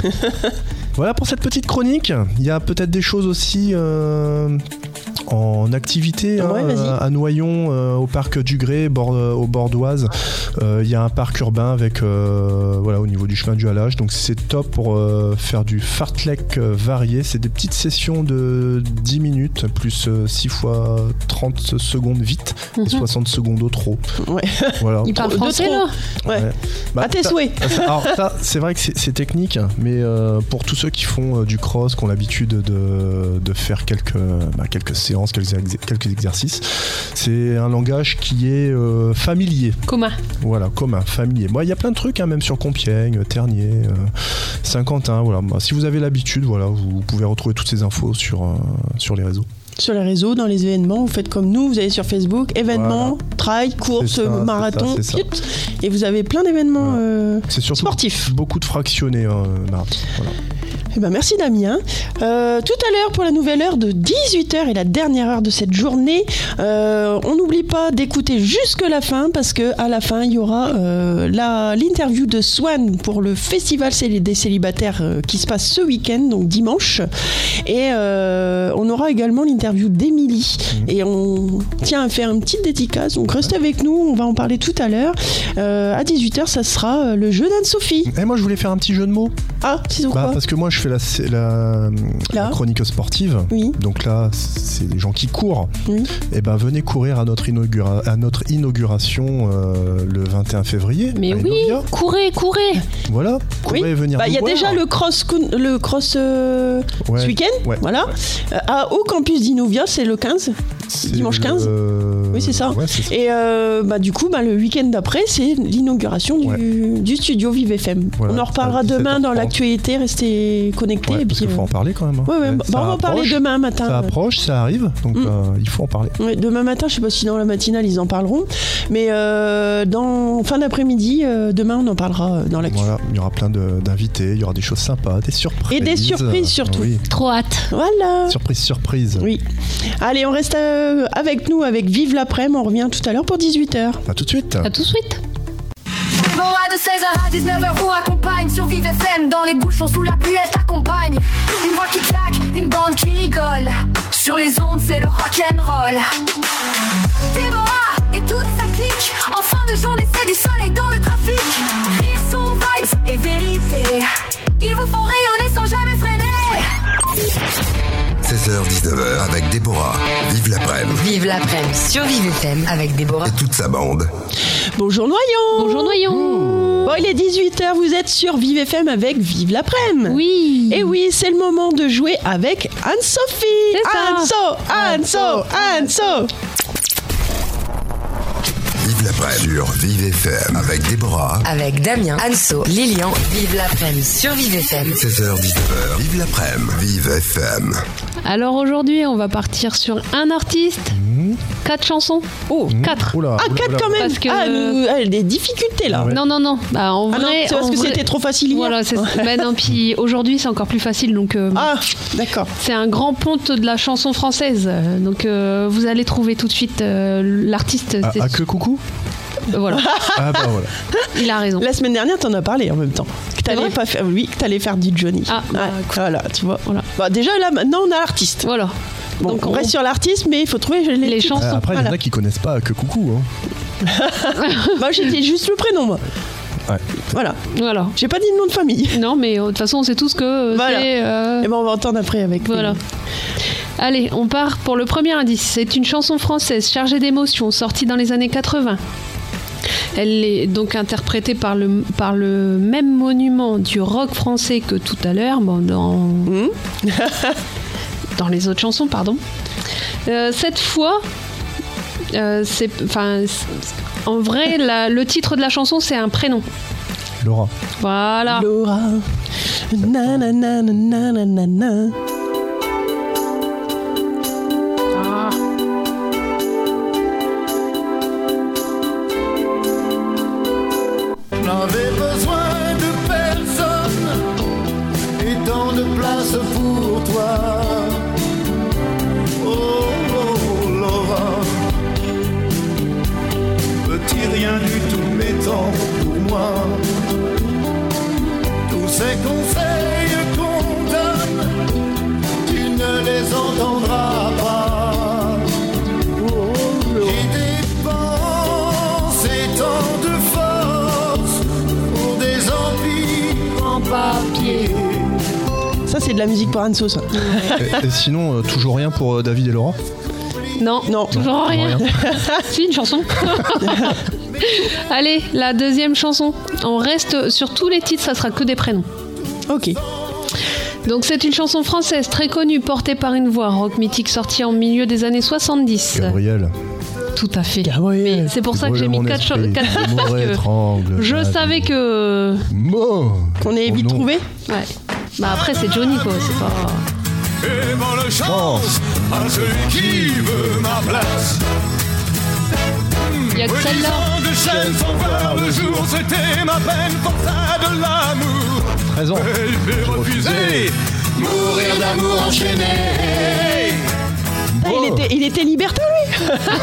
Voilà pour cette petite chronique. Il y a peut-être des choses aussi euh, en activité ouais, hein, à Noyon, euh, au parc du Grès, bord, au bord d'Oise. Euh, il y a un parc urbain avec, euh, voilà, au niveau du chemin du Halage. Donc c'est top pour euh, faire du fartlek varié. C'est des petites sessions de dix minutes, plus euh, six fois trente secondes vite, mm-hmm. et soixante secondes au trot. Ouais. Voilà. Il parle français là ouais. ouais. Bah, à tes souhaits. Alors ça, c'est vrai que c'est, c'est technique, mais euh, pour tous ceux qui font euh, du cross, qui ont l'habitude de, de faire quelques, bah, quelques séances, quelques, ex- quelques exercices, c'est un langage qui est euh, familier. Commun. Voilà, commun, familier. Moi, il y a plein de trucs, hein, même sur Compiègne, Ternier, euh, Saint-Quentin. Voilà. Bah, si vous avez l'habitude, voilà, vous pouvez retrouver toutes ces infos sur, euh, sur les réseaux. Sur les réseaux, dans les événements, vous faites comme nous, vous allez sur Facebook, événements, voilà. Trail, course, ça, marathon, c'est ça, c'est ça. Et vous avez plein d'événements voilà. euh, c'est surtout sportifs. Beaucoup de fractionnés, hein, Marthe. Voilà. Eh ben merci Damien. Euh, tout à l'heure pour la nouvelle heure de dix-huit heures et la dernière heure de cette journée, euh, on n'oublie pas d'écouter jusque la fin parce que à la fin il y aura euh, la, l'interview de Swan pour le festival des célibataires euh, qui se passe ce week-end, donc dimanche, et euh, on aura également l'interview d'Émilie mmh. et on tient à faire une petite dédicace, donc restez avec nous, on va en parler tout à l'heure. Euh, à dix-huit heures ça sera le jeu d'Anne-Sophie. Et moi je voulais faire un petit jeu de mots. Ah, c'est bah, quoi ? Parce que moi je fais la, la, la chronique sportive, oui. Donc là c'est des gens qui courent, oui. Et ben venez courir à notre, inaugura- à notre inauguration euh, le vingt et un février. Mais oui, Inovia. courez, courez. Voilà, courez oui. venir. Il bah, y a voir. déjà le cross, le cross euh, ouais. ce week-end, ouais. voilà. Ouais. Euh, à, au campus d'Inovia, c'est le quinze, c'est dimanche quinze. Le... Oui, c'est ça. Ouais, c'est ça. Et euh, bah, du coup, bah, le week-end d'après, c'est l'inauguration du, ouais. du studio Vive F M. Voilà. On en reparlera demain dans l'actualité, restez connectés. Ouais, et parce puis, qu'il faut en parler quand même. Hein. Ouais, ouais, bah, on va en parler demain matin. Ça approche, ça arrive, donc mm. euh, il faut en parler. Ouais, demain matin, je sais pas si dans la matinale ils en parleront, mais euh, dans fin d'après-midi, euh, demain on en parlera dans l'actu. Voilà, il y aura plein de, d'invités, il y aura des choses sympas, des surprises. Et des surprises surtout. Oui. Trop hâte. Voilà. Surprise, surprise. Oui. Allez, on reste euh, avec nous avec Vive l'après-midi, on revient tout à l'heure pour dix-huit heures. À tout de suite. À tout de suite. De seize heures à dix-neuf heures, vous accompagne sur Vive F M. Dans les bouchons, sous la pluie, elle t'accompagne. Une voix qui claque, une bande qui rigole. Sur les ondes, c'est le rock'n'roll. Déborah et toute sa clique. En fin de journée, c'est du soleil dans le trafic. Rire, son vibes et vérité. Ils vous font rayonner sans jamais freiner. seize seize heures dix-neuf heures avec Déborah. Vive l'après-midi. Vive l'après-midi sur Vive F M avec Déborah. Et toute sa bande. Bonjour Noyon. Bonjour Noyon. Bon, il est dix-huit heures, vous êtes sur Vive F M avec Vive l'après-midi. Oui. Et oui, c'est le moment de jouer avec Anne-Sophie. C'est ça. Anne-So, Anne-So, Anne-So. Vive l'après-midi sur Vive F M avec Déborah. Avec Damien, Anso, Lilian. Vive l'après-midi sur Vive F M. seize heures dix-neuf heures. Vive l'après-midi. Vive F M. Alors aujourd'hui, on va partir sur un artiste, mmh. quatre chansons. Oh, mmh. quatre. Oula, Ah, oula, quatre oula. quand même. Parce que- Ah, nous, ah, des difficultés là. Ouais. Non, non, non. Bah, en Ah non, vrai, c'est parce en que vrai- c'était trop facile hier. Voilà, c'est bah non, puis aujourd'hui, c'est encore plus facile. Donc, euh, Ah, d'accord. c'est un grand ponte de la chanson française. Euh, Donc, euh, vous allez trouver tout de suite euh, l'artiste. Ah, c'est- ah, que coucou. Voilà, Ah bah voilà. il a raison. La semaine dernière, t'en as parlé en même temps. Que t'allais vrai pas faire, oui, que t'allais faire du Johnny. Ah, bah, Ouais, écoute. voilà, tu vois. Voilà. Bah, déjà là, maintenant, on a l'artiste. Voilà. Bon, Donc, on on- reste sur l'artiste, mais il faut trouver les, Les titres. chansons. Ah, après, il y en Voilà. a qui connaissent pas que coucou. Hein. Moi, j'ai dit juste le prénom, moi. Ouais. Voilà. Voilà. J'ai pas dit le nom de famille. Non, mais euh, de toute façon, on sait tous que euh, Voilà. c'est. euh, Et ben, on va entendre après avec. les- Voilà. Allez, on part pour le premier indice. C'est une chanson française chargée d'émotions, sortie dans les années quatre-vingts. Elle est donc interprétée par le, par le même monument du rock français que tout à l'heure, bon, dans, Mmh. dans les autres chansons, pardon. Euh, cette fois, euh, c'est, enfin, c'est- en vrai, la- le titre de la chanson, c'est un prénom. Laura. Voilà. Laura. Na na na na na na na na. Ah. N'avais besoin de personne et tant de place pour toi. Oh, oh, Laura, petit rien du tout m'étant pour moi. Tous ces conseils qu'on donne, tu ne les entendras pas. J'ai dépensé tant de force pour des empires en papier. Ça, c'est de la musique pour Anso, ça. et, et sinon, euh, toujours rien pour euh, David et Laura. Non, Non. toujours rien. Si, une chanson. Allez, la deuxième chanson. On reste sur tous les titres, ça sera que des prénoms. Ok. Donc c'est une chanson française très connue, portée par une voix rock mythique sortie en milieu des années soixante-dix. Gabriel. Tout à fait. Gabriel. Mais c'est pour ça que j'ai mis quatre choses. L'amour étrangle. Je savais que. Mo. Qu'on ait Oh vite non. trouvé. Ouais. Bah après c'est Johnny quoi, c'est pas. Et bonne chance à celui qui veut ma place. Il y a que celle-là. de chaîne sans voir le jour, c'était ma peine pour ça de l'amour. treize ans. Elle fait refuser, mourir d'amour enchaîné. Ah, il, était, il était libertin, lui.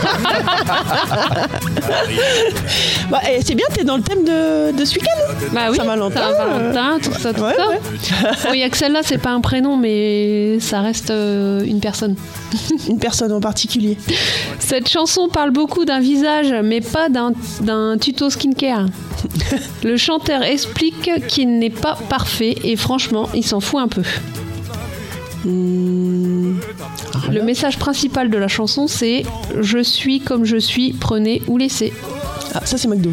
Bah, eh, c'est bien, t'es dans le thème de, de ce week-end. Bah oui. Saint-Valentin, Saint-Valentin, tout ça, tout Ouais, ça. ouais. Bon, il y a que celle-là, c'est pas un prénom, mais ça reste euh, une personne. Une personne en particulier. Cette chanson parle beaucoup d'un visage, mais pas d'un, d'un tuto skincare. Le chanteur explique qu'il n'est pas parfait et franchement, il s'en fout un peu. Hmm. Le message principal de la chanson, c'est « Je suis comme je suis, prenez ou laissez Ah, ça, c'est McDo, ça. ».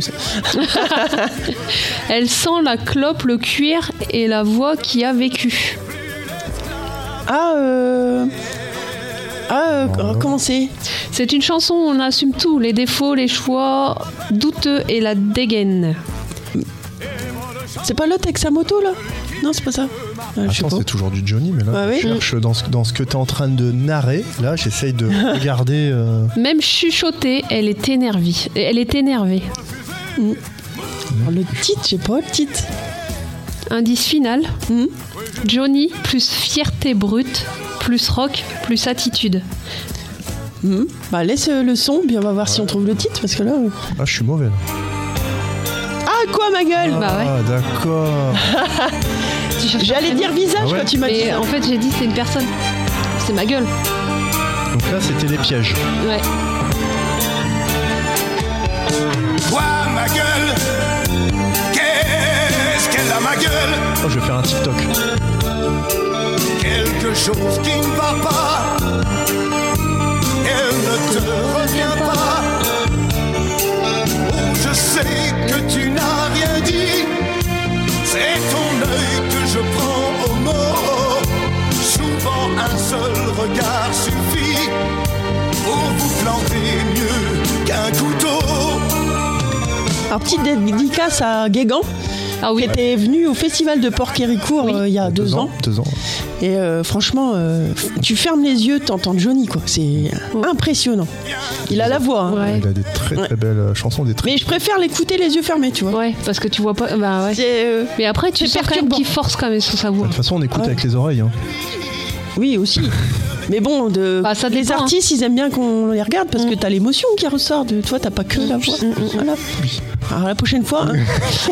Elle sent la clope, le cuir et la voix qui a vécu. Ah, euh... Ah, euh, Oh. comment c'est? C'est une chanson où on assume tout, les défauts, les choix douteux et la dégaine. C'est pas l'autre avec sa moto, là? Non, c'est pas ça. Euh, je sais Attends, pas. c'est toujours du Johnny, mais là, Ah oui. je cherche dans ce, dans ce que tu es en train de narrer. Là, j'essaye de regarder. euh, Même chuchotée, elle est énervée. Elle est énervée. Alors, le titre, j'ai pas le titre. Indice final. Hmm. Johnny plus fierté brute, plus rock, plus attitude. Hmm. Bah, laisse euh, le son, puis on va voir si on trouve le titre, parce que là... euh, Ah, je suis mauvais. Là. Ah, quoi, ma gueule? Bah ouais. Ah, d'accord. Tu cherches J'allais un dire visage Ah ouais. quand tu m'as dit Mais ça. en fait, j'ai dit c'est une personne. C'est ma gueule. Donc là, c'était les pièges. Ouais. Quoi, ma gueule? Qu'est-ce qu'elle a, ma gueule? Oh, je vais faire un TikTok. Quelque chose qui ne va pas. Elle ne te revient pas. Oh, je sais que tu n'as rien dit. C'est ton œil que je prends au mot. Souvent un seul regard suffit pour vous planter mieux qu'un couteau. Alors, petite dédicace à Guégan. Ah oui. Qui était venu au festival de Port-Quéricourt Oui. euh, il y a deux, deux ans. ans. Deux ans. Et euh, franchement, euh, tu fermes les yeux, t'entends Johnny, quoi. C'est impressionnant. Il a la voix. Hein. Ouais. Il a des très très Ouais. belles euh, chansons, des très. Mais je préfère l'écouter les yeux fermés, tu vois. Ouais, parce que tu vois pas. Bah ouais. C'est, euh, Mais après, tu c'est sens quand même perturbant. qu'il force quand même sur sa voix. De toute façon, on écoute Ouais. avec les oreilles. Hein. Oui, aussi. Mais bon, de... Bah, ça les dépend, artistes, ils aiment bien qu'on les regarde parce que t'as l'émotion qui ressort de toi, t'as pas que la voix. Voilà. Alors la prochaine fois, hein.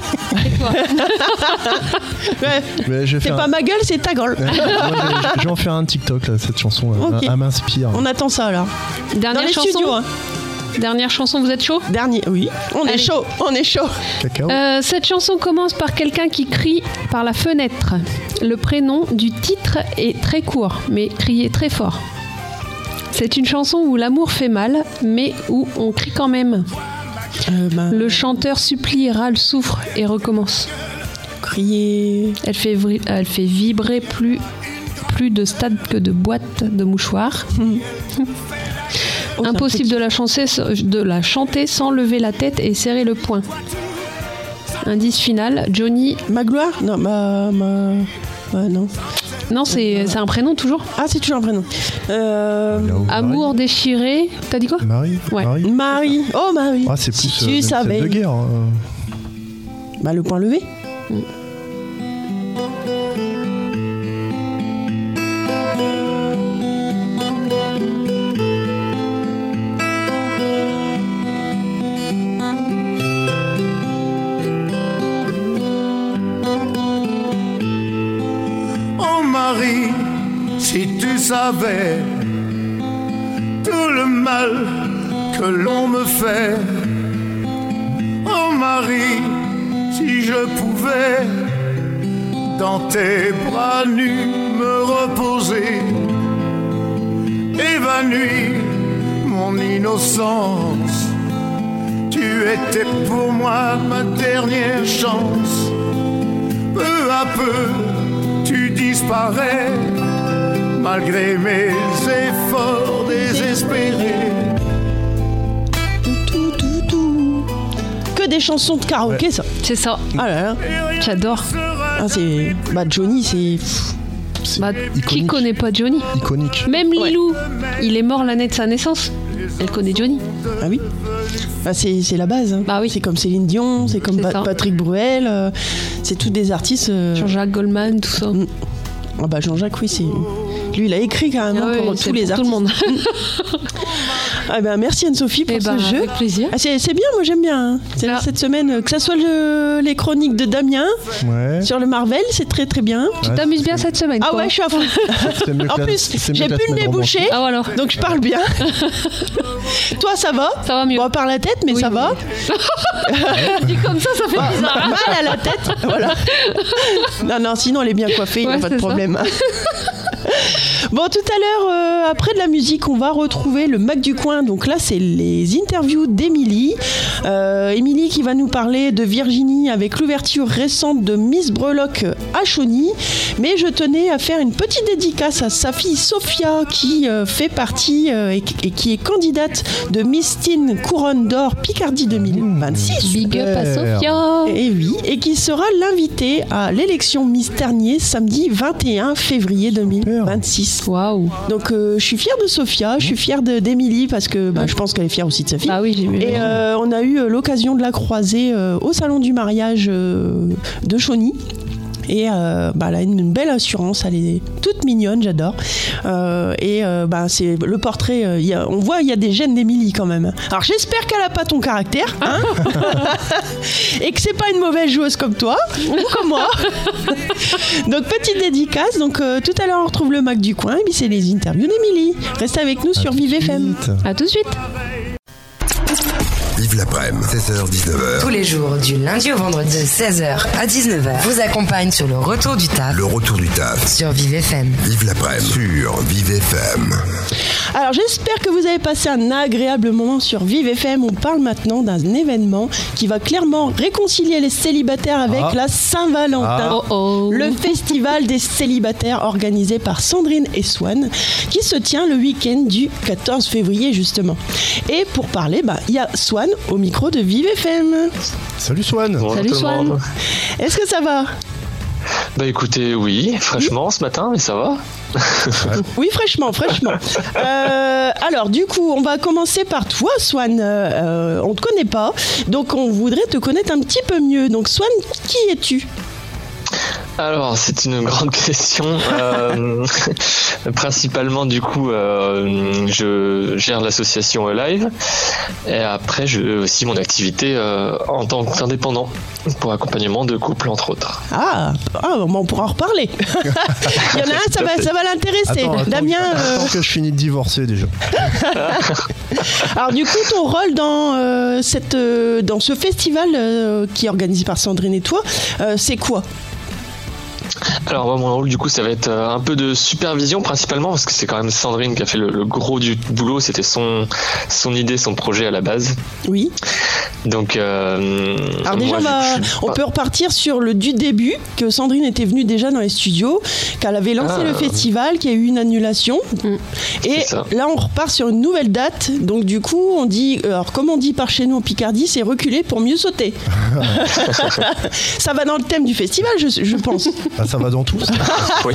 Ouais. Mais je vais C'est faire pas un- ma gueule, c'est ta gueule. Ouais, moi, je, je vais en faire un TikTok là, cette chanson. Elle, Ok. elle m'inspire. On attend ça là. Dans Dernière les chanson. studios. Hein. Dernière chanson, vous êtes chaud? Dernier, oui. On est Allez. chaud, on est chaud. Cacao. Euh, cette chanson commence par quelqu'un qui crie par la fenêtre. Le prénom du titre est très court, mais crié très fort. C'est une chanson où l'amour fait mal, mais où on crie quand même. Euh, ben, Le chanteur supplie, râle, souffre et recommence. crier. Elle fait, vri- elle fait vibrer plus, plus de stades que de boîtes de mouchoirs. Oh, c'est un Impossible petit- de la, chanter, de la chanter sans lever la tête et serrer le poing. Indice final, Johnny... Ma gloire. Non, ma, ma. Ouais, non. Non, c'est c'est un prénom toujours. Ah, c'est toujours un prénom. Euh, Là-haut, Amour déchiré. T'as dit quoi? Marie. Ouais. Marie. Marie. Oh, Marie. Ah, c'est plus Si euh, tu même celle savais. de guerre. hein. Bah, le point levé. Oh Marie, si tu savais tout le mal que l'on me fait. Oh Marie, si je pouvais dans tes bras nus me reposer, évanouir mon innocence. Tu étais pour moi ma dernière chance. Peu à peu, tu disparais, malgré mes efforts désespérés. Tout, tout, tout. Que des chansons de karaoké, ça. C'est ça. Ah là là. J'adore. Ah, c'est. Bah, Johnny, c'est. C'est Bah, qui iconique. connaît pas Johnny? Iconique. Même Lilou, il est mort l'année de sa naissance. Elle connaît Johnny. Ah oui. Bah, c'est, c'est la base. Hein. Bah oui. C'est comme Céline Dion, c'est comme C'est Pa- ça. Patrick Bruel. euh, c'est tous des artistes. euh, Jean-Jacques Goldman, tout ça. Ah bah Jean-Jacques, oui, c'est. Lui, il a écrit carrément Ah ouais, pour c'est tous les pour artistes. tout le monde. Ah ben merci Anne-Sophie pour Eh ce ben, jeu. avec plaisir. Ah, c'est, c'est bien, moi j'aime bien. hein. C'est Ah. cette semaine, que ça soit le- les chroniques de Damien Ouais. sur le Marvel, c'est très très bien. Tu Ouais, t'amuses bien cette semaine, Ah quoi. ouais, je suis à fond. c'est mieux que En la- plus, c'est mieux j'ai que la plus le semaine nez romantique. bouché, Ah alors, donc je parle bien. Toi, ça va ça va mieux. Bon, par la tête, mais Oui, ça oui. va. Dit comme ça, ça fait bizarre. hein. Mal à la tête, voilà. Non, non, sinon elle est bien coiffée, il n'y a Ouais, pas de c'est ça. problème. Bon, tout à l'heure, euh, après de la musique, on va retrouver le Mac du coin. Donc là, c'est les interviews d'Émilie. Euh, Émilie qui va nous parler de Virginie avec l'ouverture récente de Miss Breloque à Chauny. Mais je tenais à faire une petite dédicace à sa fille Sophia qui euh, fait partie euh, et, et qui est candidate de Miss Teen Couronne d'Or Picardie deux mille vingt-six. Big up à Super. Sophia. Et oui, et qui sera l'invité à l'élection Miss Ternier samedi vingt et un février deux mille vingt-six. Waouh. Donc euh, je suis fière de Sophia, je suis fière de- d'Émilie parce que bah, je pense qu'elle est fière aussi de sa fille. Ah oui, j'ai vu. Et euh, on a eu euh, l'occasion de la croiser euh, au salon du mariage euh, de Chauny. Et euh, bah, elle a une belle assurance, elle est toute mignonne, j'adore. Euh, et euh, bah, c'est le portrait, euh, y a- on voit il y a des gènes d'Émilie quand même. Alors j'espère qu'elle a pas ton caractère, hein et que c'est pas une mauvaise joueuse comme toi ou comme moi. Donc petite dédicace. Donc euh, tout à l'heure on retrouve le Mac du coin, et puis c'est les interviews d'Émilie. Restez avec nous sur Vive F M. Vite. À tout de suite. Vive Vive l'après-midi, seize heures dix-neuf heures. Tous les jours, du lundi au vendredi, de seize heures à dix-neuf heures, vous accompagne sur le retour du taf. Le retour du taf. Sur Vive F M. Vive l'après-midi sur Vive F M. Alors j'espère que vous avez passé un agréable moment sur Vive F M. On parle maintenant d'un événement qui va clairement réconcilier les célibataires avec Ah. la Saint-Valentin. Ah. Oh oh. Le festival des célibataires organisé par Sandrine et Swan qui se tient le week-end du quatorze février justement. Et pour parler, bah, il y a Swan au micro de Vive F M. Salut Swan. Bonjour Salut, tout le Swan. monde. Est-ce que ça va ? Bah écoutez, oui, fraîchement ce matin, mais ça va. Oui, fraîchement, fraîchement. Euh, alors, du coup, on va commencer par toi, Swan. Euh, on te connaît pas, donc on voudrait te connaître un petit peu mieux. Donc, Swan, qui es-tu ? Alors, c'est une grande question. Euh, principalement, du coup, euh, je gère l'association Live. Et après, j'ai aussi mon activité euh, en tant qu'indépendant pour accompagnement de couples, entre autres. Ah, ah bon, on pourra en reparler. Il y en a un, ça va, ça va l'intéresser. Attends, attends, Damien. euh, attends que je finis de divorcer déjà. Alors, du coup, ton rôle dans, euh, cette, euh, dans ce festival euh, qui est organisé par Sandrine et toi, euh, c'est quoi ? Alors moi, mon rôle du coup ça va être euh, un peu de supervision principalement parce que c'est quand même Sandrine qui a fait le, le gros du boulot, c'était son, son idée, son projet à la base. Oui. Donc euh, Alors déjà, moi, on, va- je- je- on peut repartir sur le du début, que Sandrine était venue déjà dans les studios, qu'elle avait lancé Ah. le festival, qu'il y a eu une annulation. Et C'est ça. là, on repart sur une nouvelle date. Donc du coup, on dit, alors comme on dit par chez nous en Picardie, c'est reculer pour mieux sauter. Ça va dans le thème du festival, je, je pense. Ah, ça va dans tout. ça. Oui.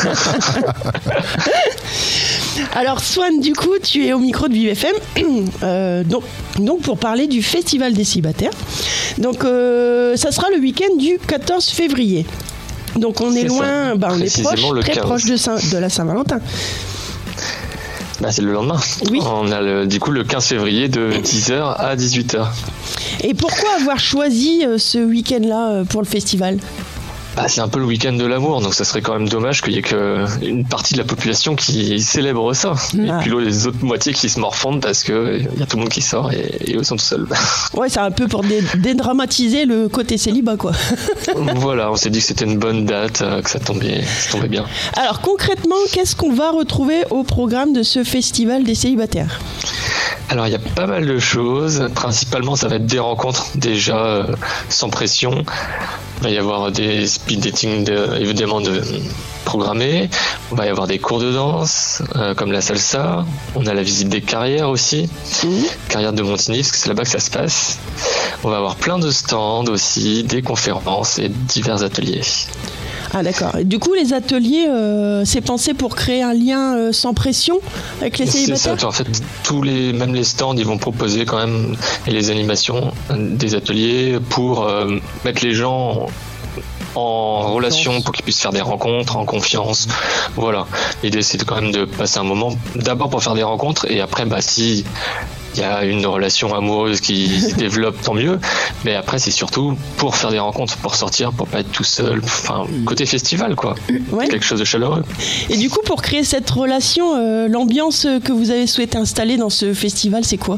Alors Swan, du coup, tu es au micro de Vive F M, euh, donc, donc pour parler du festival des célibataires. Donc euh, ça sera le week-end du quatorze février. Donc on est, C'est loin, ça. bah, on est Précisément proche, le très quinze. proche de, Saint- de la Saint-Valentin. Bah, c'est le lendemain. Oui. On a le, du coup le quinze février de dix heures à dix-huit heures. Et pourquoi avoir choisi euh, ce week-end-là euh, pour le festival ? Bah, c'est un peu le week-end de l'amour, donc ça serait quand même dommage qu'il y ait qu'une partie de la population qui célèbre ça. Ah. Et puis l'autre, les autres moitiés qui se morfondent parce qu'il y a tout le monde qui sort et, et eux sont tout seuls. Ouais, c'est un peu pour dé- dédramatiser le côté célibat, quoi. Voilà, on s'est dit que c'était une bonne date, euh, que ça tombait, ça tombait bien. Alors concrètement, qu'est-ce qu'on va retrouver au programme de ce festival des célibataires ? Alors il y a pas mal de choses, principalement ça va être des rencontres déjà euh, sans pression. Il va y avoir des speed dating de, évidemment de programmés. On va y avoir des cours de danse euh, comme la salsa. On a la visite des carrières aussi, carrière de Montigny parce que c'est là-bas que ça se passe. On va avoir plein de stands aussi, des conférences et divers ateliers. Ah d'accord. Et du coup, les ateliers, euh, c'est pensé pour créer un lien euh, sans pression avec les C'est célibataires ? ça, en fait, tous les, même les stands, ils vont proposer quand même, et les animations, des ateliers pour euh, mettre les gens en relation, pour qu'ils puissent faire des rencontres en confiance. Voilà. L'idée, c'est quand même de passer un moment, d'abord pour faire des rencontres, et après, bah, si il y a une relation amoureuse qui se développe, tant mieux. Mais après, c'est surtout pour faire des rencontres, pour sortir, pour pas être tout seul. Enfin, côté festival, quoi. Ouais. Quelque chose de chaleureux. Et du coup, pour créer cette relation, euh, l'ambiance que vous avez souhaité installer dans ce festival, c'est quoi ?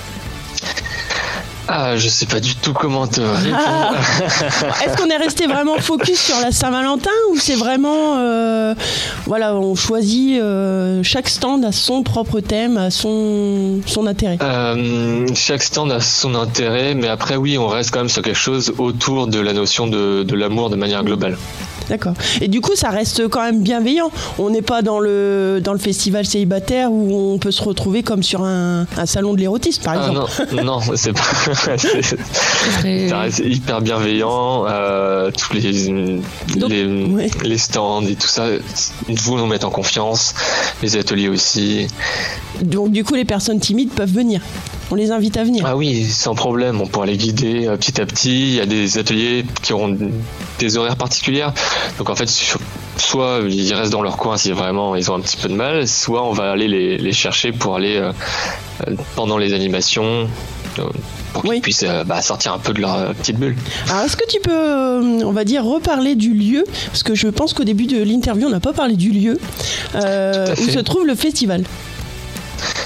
Ah, je sais pas du tout comment te répondre. Ah. Est-ce qu'on est resté vraiment focus sur la Saint-Valentin ou c'est vraiment, euh, voilà, on choisit euh, chaque stand a son propre thème, a son son intérêt. Euh, chaque stand a son intérêt, mais après oui, on reste quand même sur quelque chose autour de la notion de, de l'amour de manière globale. D'accord. Et du coup, ça reste quand même bienveillant. On n'est pas dans le dans le festival célibataire où on peut se retrouver comme sur un, un salon de l'érotisme, par Ah exemple. non, non, c'est pas. c'est- Et- ça reste hyper bienveillant. Euh, tous les Donc, les, ouais. les stands et tout ça, vous nous mettez en confiance. Les ateliers aussi. Donc du coup, les personnes timides peuvent venir. On les invite à venir. Ah oui, sans problème, on pourra les guider euh, petit à petit. Il y a des ateliers qui auront des horaires particuliers. Donc en fait, sur- soit ils restent dans leur coin si vraiment ils ont un petit peu de mal, soit on va aller les, les chercher pour aller euh, euh, pendant les animations, euh, pour qu'ils Oui. puissent euh, bah, sortir un peu de leur euh, petite bulle. Alors, est-ce que tu peux, euh, on va dire, reparler du lieu ? Parce que je pense qu'au début de l'interview, on n'a pas parlé du lieu euh, Tout à où fait. se trouve le festival.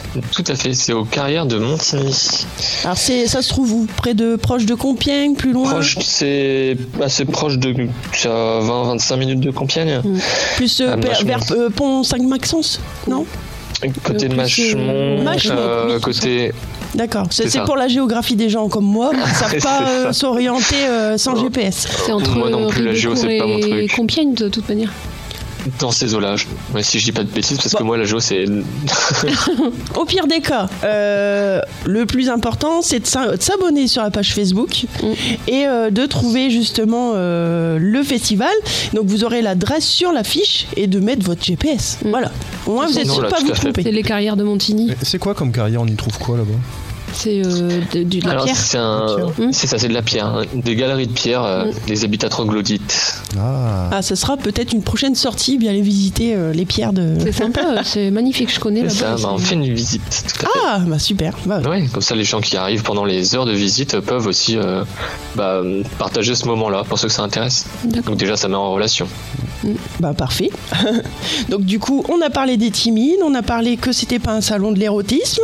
Tout à fait, c'est aux Carrières de Montigny. Alors c'est, ça se trouve où? Près de, proche de Compiègne, plus loin? Proche, c'est assez proche de, c'est à vingt à vingt-cinq minutes de Compiègne. Mmh. Plus euh, Ah, vers, vers euh, Pont Saint-Maxence, non? Côté Euh, de plus, Machemont, euh, Machemont, euh, oui, côté... D'accord, c'est, C'est c'est ça. pour la géographie des gens comme moi qui ne savent C'est pas euh, ça. s'orienter euh, sans G P S. C'est entre Moi non plus, la géo, Ribecourt c'est pas mon et truc. Compiègne de toute manière. Dans ces eaux-là, je- ouais, si je dis pas de bêtises, parce Bon. que moi la géo c'est... Au pire des cas, euh, le plus important, c'est de s'in- de s'abonner sur la page Facebook Mm. et euh, de trouver justement euh, le festival. Donc vous aurez l'adresse sur la fiche et de mettre votre G P S. Mm. Voilà. Au moins vous n'êtes Non, sûr de là, pas tout vous à fait. tromper. C'est les Carrières de Montigny. Mais c'est quoi comme carrière? On y trouve quoi là-bas? C'est euh, de, du- de la Alors pierre. c'est un... La pierre. Mm. C'est ça, c'est de la pierre. hein. Des galeries de pierre, euh, Mm. des habitats troglodytes. Ah, Ah, ça sera peut-être une prochaine sortie, bien aller visiter euh, les pierres de. C'est sympa, euh, c'est magnifique, je connais C'est là-bas. ça, bah, on c'est- fait une visite. Tout à fait. Ah, bah super. Bah, Ouais, comme ça les gens qui arrivent pendant les heures de visite peuvent aussi euh, bah, partager ce moment-là pour ceux que ça intéresse. D'accord. Donc déjà ça met en relation. Bah parfait. Donc du coup, on a parlé des timides, on a parlé que c'était pas un salon de l'érotisme.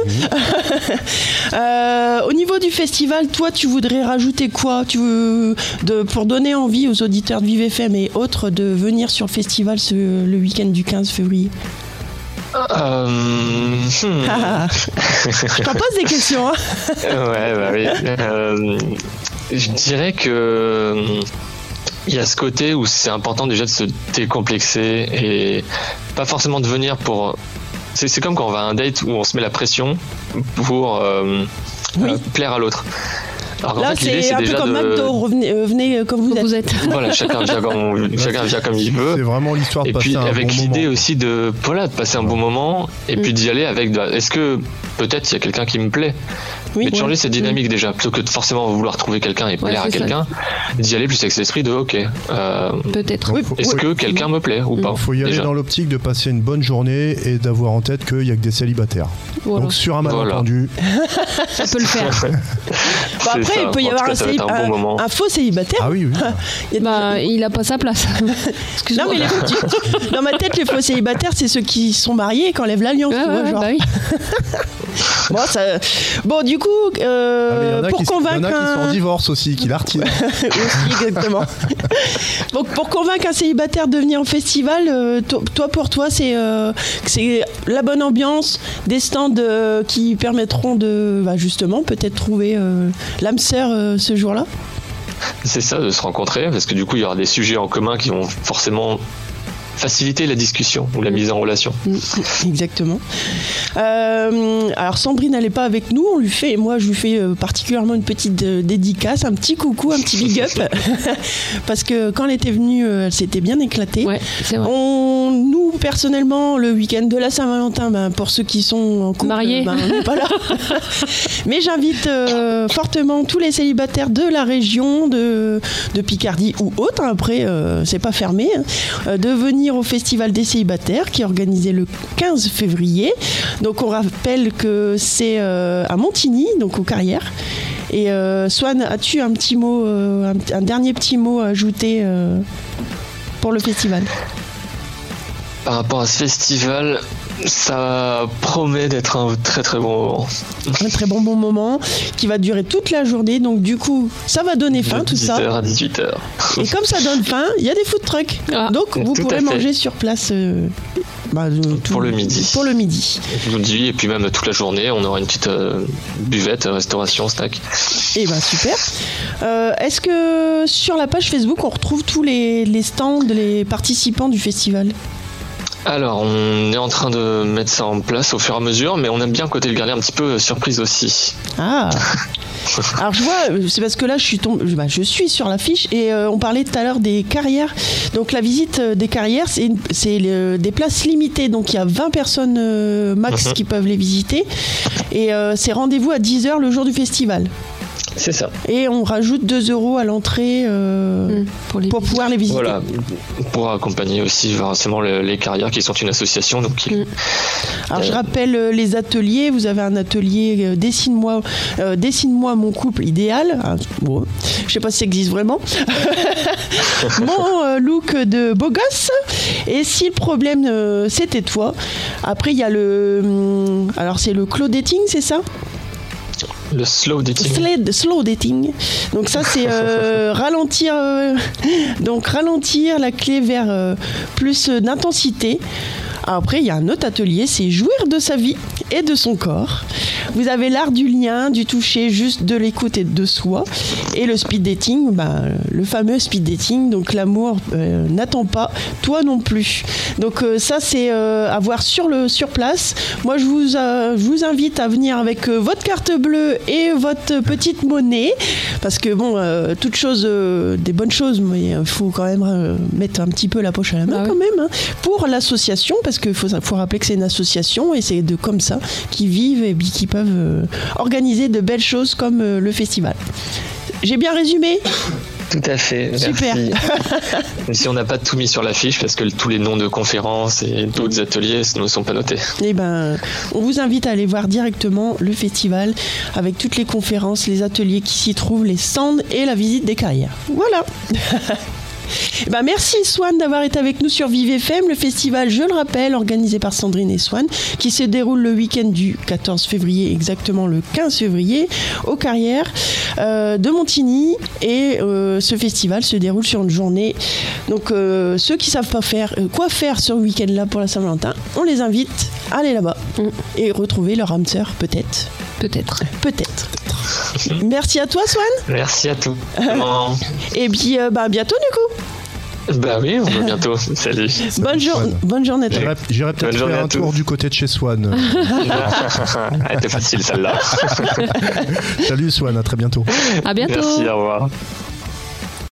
Euh, au niveau du festival, toi, tu voudrais rajouter quoi? Tu veux de, pour donner envie aux auditeurs de Vive F M et autres de venir sur le festival ce, le week-end du quinze février? Euh... hmm. Ah, je t'en pose des questions. Hein. Ouais, bah oui. Euh, je dirais que il y a ce côté où c'est important déjà de se décomplexer et pas forcément de venir pour. C'est, c'est comme quand on va à un date où on se met la pression pour euh, Oui. euh, plaire à l'autre. Alors qu'en Là, fait, l'idée, c'est c'est un peu déjà comme de. McDo. Revenez, euh, venez euh, comme vous Où êtes. vous êtes. Voilà, chacun vient comme, chacun vient comme il veut. c'est vraiment l'histoire de Et passer puis un avec bon l'idée moment. aussi de voilà de passer un bon moment et puis d'y aller avec de- est-ce que peut-être il y a quelqu'un qui me plaît, Oui. mais de changer Ouais. cette dynamique déjà plutôt que de forcément vouloir trouver quelqu'un et plaire à c'est ça. quelqu'un, d'y aller plus avec cet esprit de ok euh, Peut-être. Oui, Faut- est-ce faut- que quelqu'un me plaît ou pas. Il faut y aller déjà. dans l'optique de passer une bonne journée et d'avoir en tête qu'il n'y a que des célibataires. Voilà. Donc sur un Voilà. malentendu, Ça peut le faire. Bon, C'est après, ça. il peut y En tout avoir cas, un, ça va être célib- un bon un- moment. un faux célibataire. ah oui, oui. Il y a- Bah, il a pas sa place. Non, Excuse-moi. mais les faux- tu- dans ma tête, les faux célibataires, c'est ceux qui sont mariés et qui enlèvent l'alliance. Ouais, tu vois, ouais, genre. bah oui. Bon, ça... bon, du coup, euh, Ah, mais il y en a pour qui, il y en convaincre a qui sont en un... divorce aussi, qui la retirent. Aussi, exactement. Donc, pour convaincre un célibataire de venir au festival, euh, to- toi, pour toi, c'est euh, c'est la bonne ambiance, des stands euh, qui permettront de, bah, justement, peut-être trouver euh, l'âme sœur euh, ce jour-là. C'est ça, de se rencontrer parce que du coup il y aura des sujets en commun qui vont forcément faciliter la discussion ou la mise en relation. Mm, Exactement. Euh, alors Sandrine, elle n'est pas avec nous, on lui fait, moi je lui fais euh, particulièrement une petite euh, dédicace, un petit coucou, un petit big up, parce que quand elle était venue, euh, elle s'était bien éclatée. Ouais, c'est vrai. On, nous personnellement, le week-end de la Saint-Valentin, ben, pour ceux qui sont en couple, Mariés. ben, on n'est pas là. Mais j'invite euh, fortement tous les célibataires de la région, de, de Picardie ou autre, hein, après euh, c'est pas fermé, hein, euh, de venir au Festival des célibataires qui est organisé le quinze février. Donc on rappelle que c'est euh, à Montigny, donc aux Carrières. Et euh, Swan, as-tu un petit mot, euh, un, un dernier petit mot à ajouter euh, pour le festival? Par rapport à ce festival, ça promet d'être un très très bon moment. Un très bon bon moment qui va durer toute la journée. Donc du coup, ça va donner faim De tout dix ça. heures à dix-huit heures. Et comme ça donne faim, il y a des food trucks. Ah. Donc vous Tout à pourrez fait. manger sur place euh, bah, de- tout- Pour le midi. Pour le midi. Je vous le dis, et puis même toute la journée, on aura une petite euh, buvette, restauration, snack. Et ben super. Euh, Est-ce que sur la page Facebook, on retrouve tous les, les stands, les participants du festival? Alors, on est en train de mettre ça en place au fur et à mesure, mais on aime bien côté le garder un petit peu euh, surprise aussi. Ah. Alors je vois, c'est parce que là je suis tombée, bah, je suis sur la fiche et euh, on parlait tout à l'heure des carrières. Donc la visite euh, des carrières, c'est, une- c'est le- des places limitées. Donc il y a vingt personnes euh, max Mhm. qui peuvent les visiter. Et euh, c'est rendez-vous à dix heures le jour du festival. C'est ça. Et on rajoute deux euros à l'entrée euh, mmh, pour, les pour pouvoir les visiter. Voilà, pour accompagner aussi forcément les carrières qui sont une association. Donc, mmh. Alors euh... je rappelle les ateliers. Vous avez un atelier euh, dessine-moi, euh, dessine-moi mon couple idéal. Ah, bon, je sais pas si ça existe vraiment. Mon euh, look de beau gosse. Et si le problème euh, c'était toi. Après il y a le, hum, alors c'est le cloud dating, c'est ça? Le slow dating. Sled, slow dating. Donc ça c'est euh, ralentir, euh, donc ralentir la clé vers euh, plus euh, d'intensité. Après, il y a un autre atelier, c'est jouir de sa vie et de son corps. Vous avez l'art du lien, du toucher, juste de l'écoute et de soi. Et le speed dating, bah, le fameux speed dating, donc l'amour euh, n'attend pas, toi non plus. Donc euh, ça, c'est euh, à voir sur, le, sur place. Moi, je vous, euh, je vous invite à venir avec euh, votre carte bleue et votre petite monnaie. Parce que bon, euh, toutes choses, euh, des bonnes choses, mais il faut quand même euh, mettre un petit peu la poche à la main ah ouais. quand même. Hein, pour l'association, parce qu'il faut, faut rappeler que c'est une association et c'est de comme ça qu'ils vivent et qui peuvent euh, organiser de belles choses comme euh, le festival. J'ai bien résumé ? Tout à fait, super. Merci. Même si on n'a pas tout mis sur l'affiche parce que tous les noms de conférences et d'autres ateliers ne sont pas notés. Eh ben, on vous invite à aller voir directement le festival avec toutes les conférences, les ateliers qui s'y trouvent, les stands et la visite des carrières. Voilà. Eh ben merci Swan d'avoir été avec nous sur Vive F M, le festival, je le rappelle, organisé par Sandrine et Swan, qui se déroule le week-end du quatorze février, exactement le quinze février, aux carrières euh, de Montigny. Et euh, ce festival se déroule sur une journée. Donc euh, ceux qui savent pas faire euh, quoi faire ce week-end-là pour la Saint-Valentin, on les invite à aller là-bas mm. et retrouver leur âme sœur, peut-être. Peut-être. Peut-être. Merci à toi, Swan. Merci à tout. Et puis, euh, bah, bientôt, du coup. Bah oui, on va bientôt. Salut. Bonne, jour- bonne journée. J'irai, j'irai peut-être faire un tour du côté de chez Swan. Elle était facile, celle-là. Salut, Swan. À très bientôt. À bientôt. Merci, au revoir.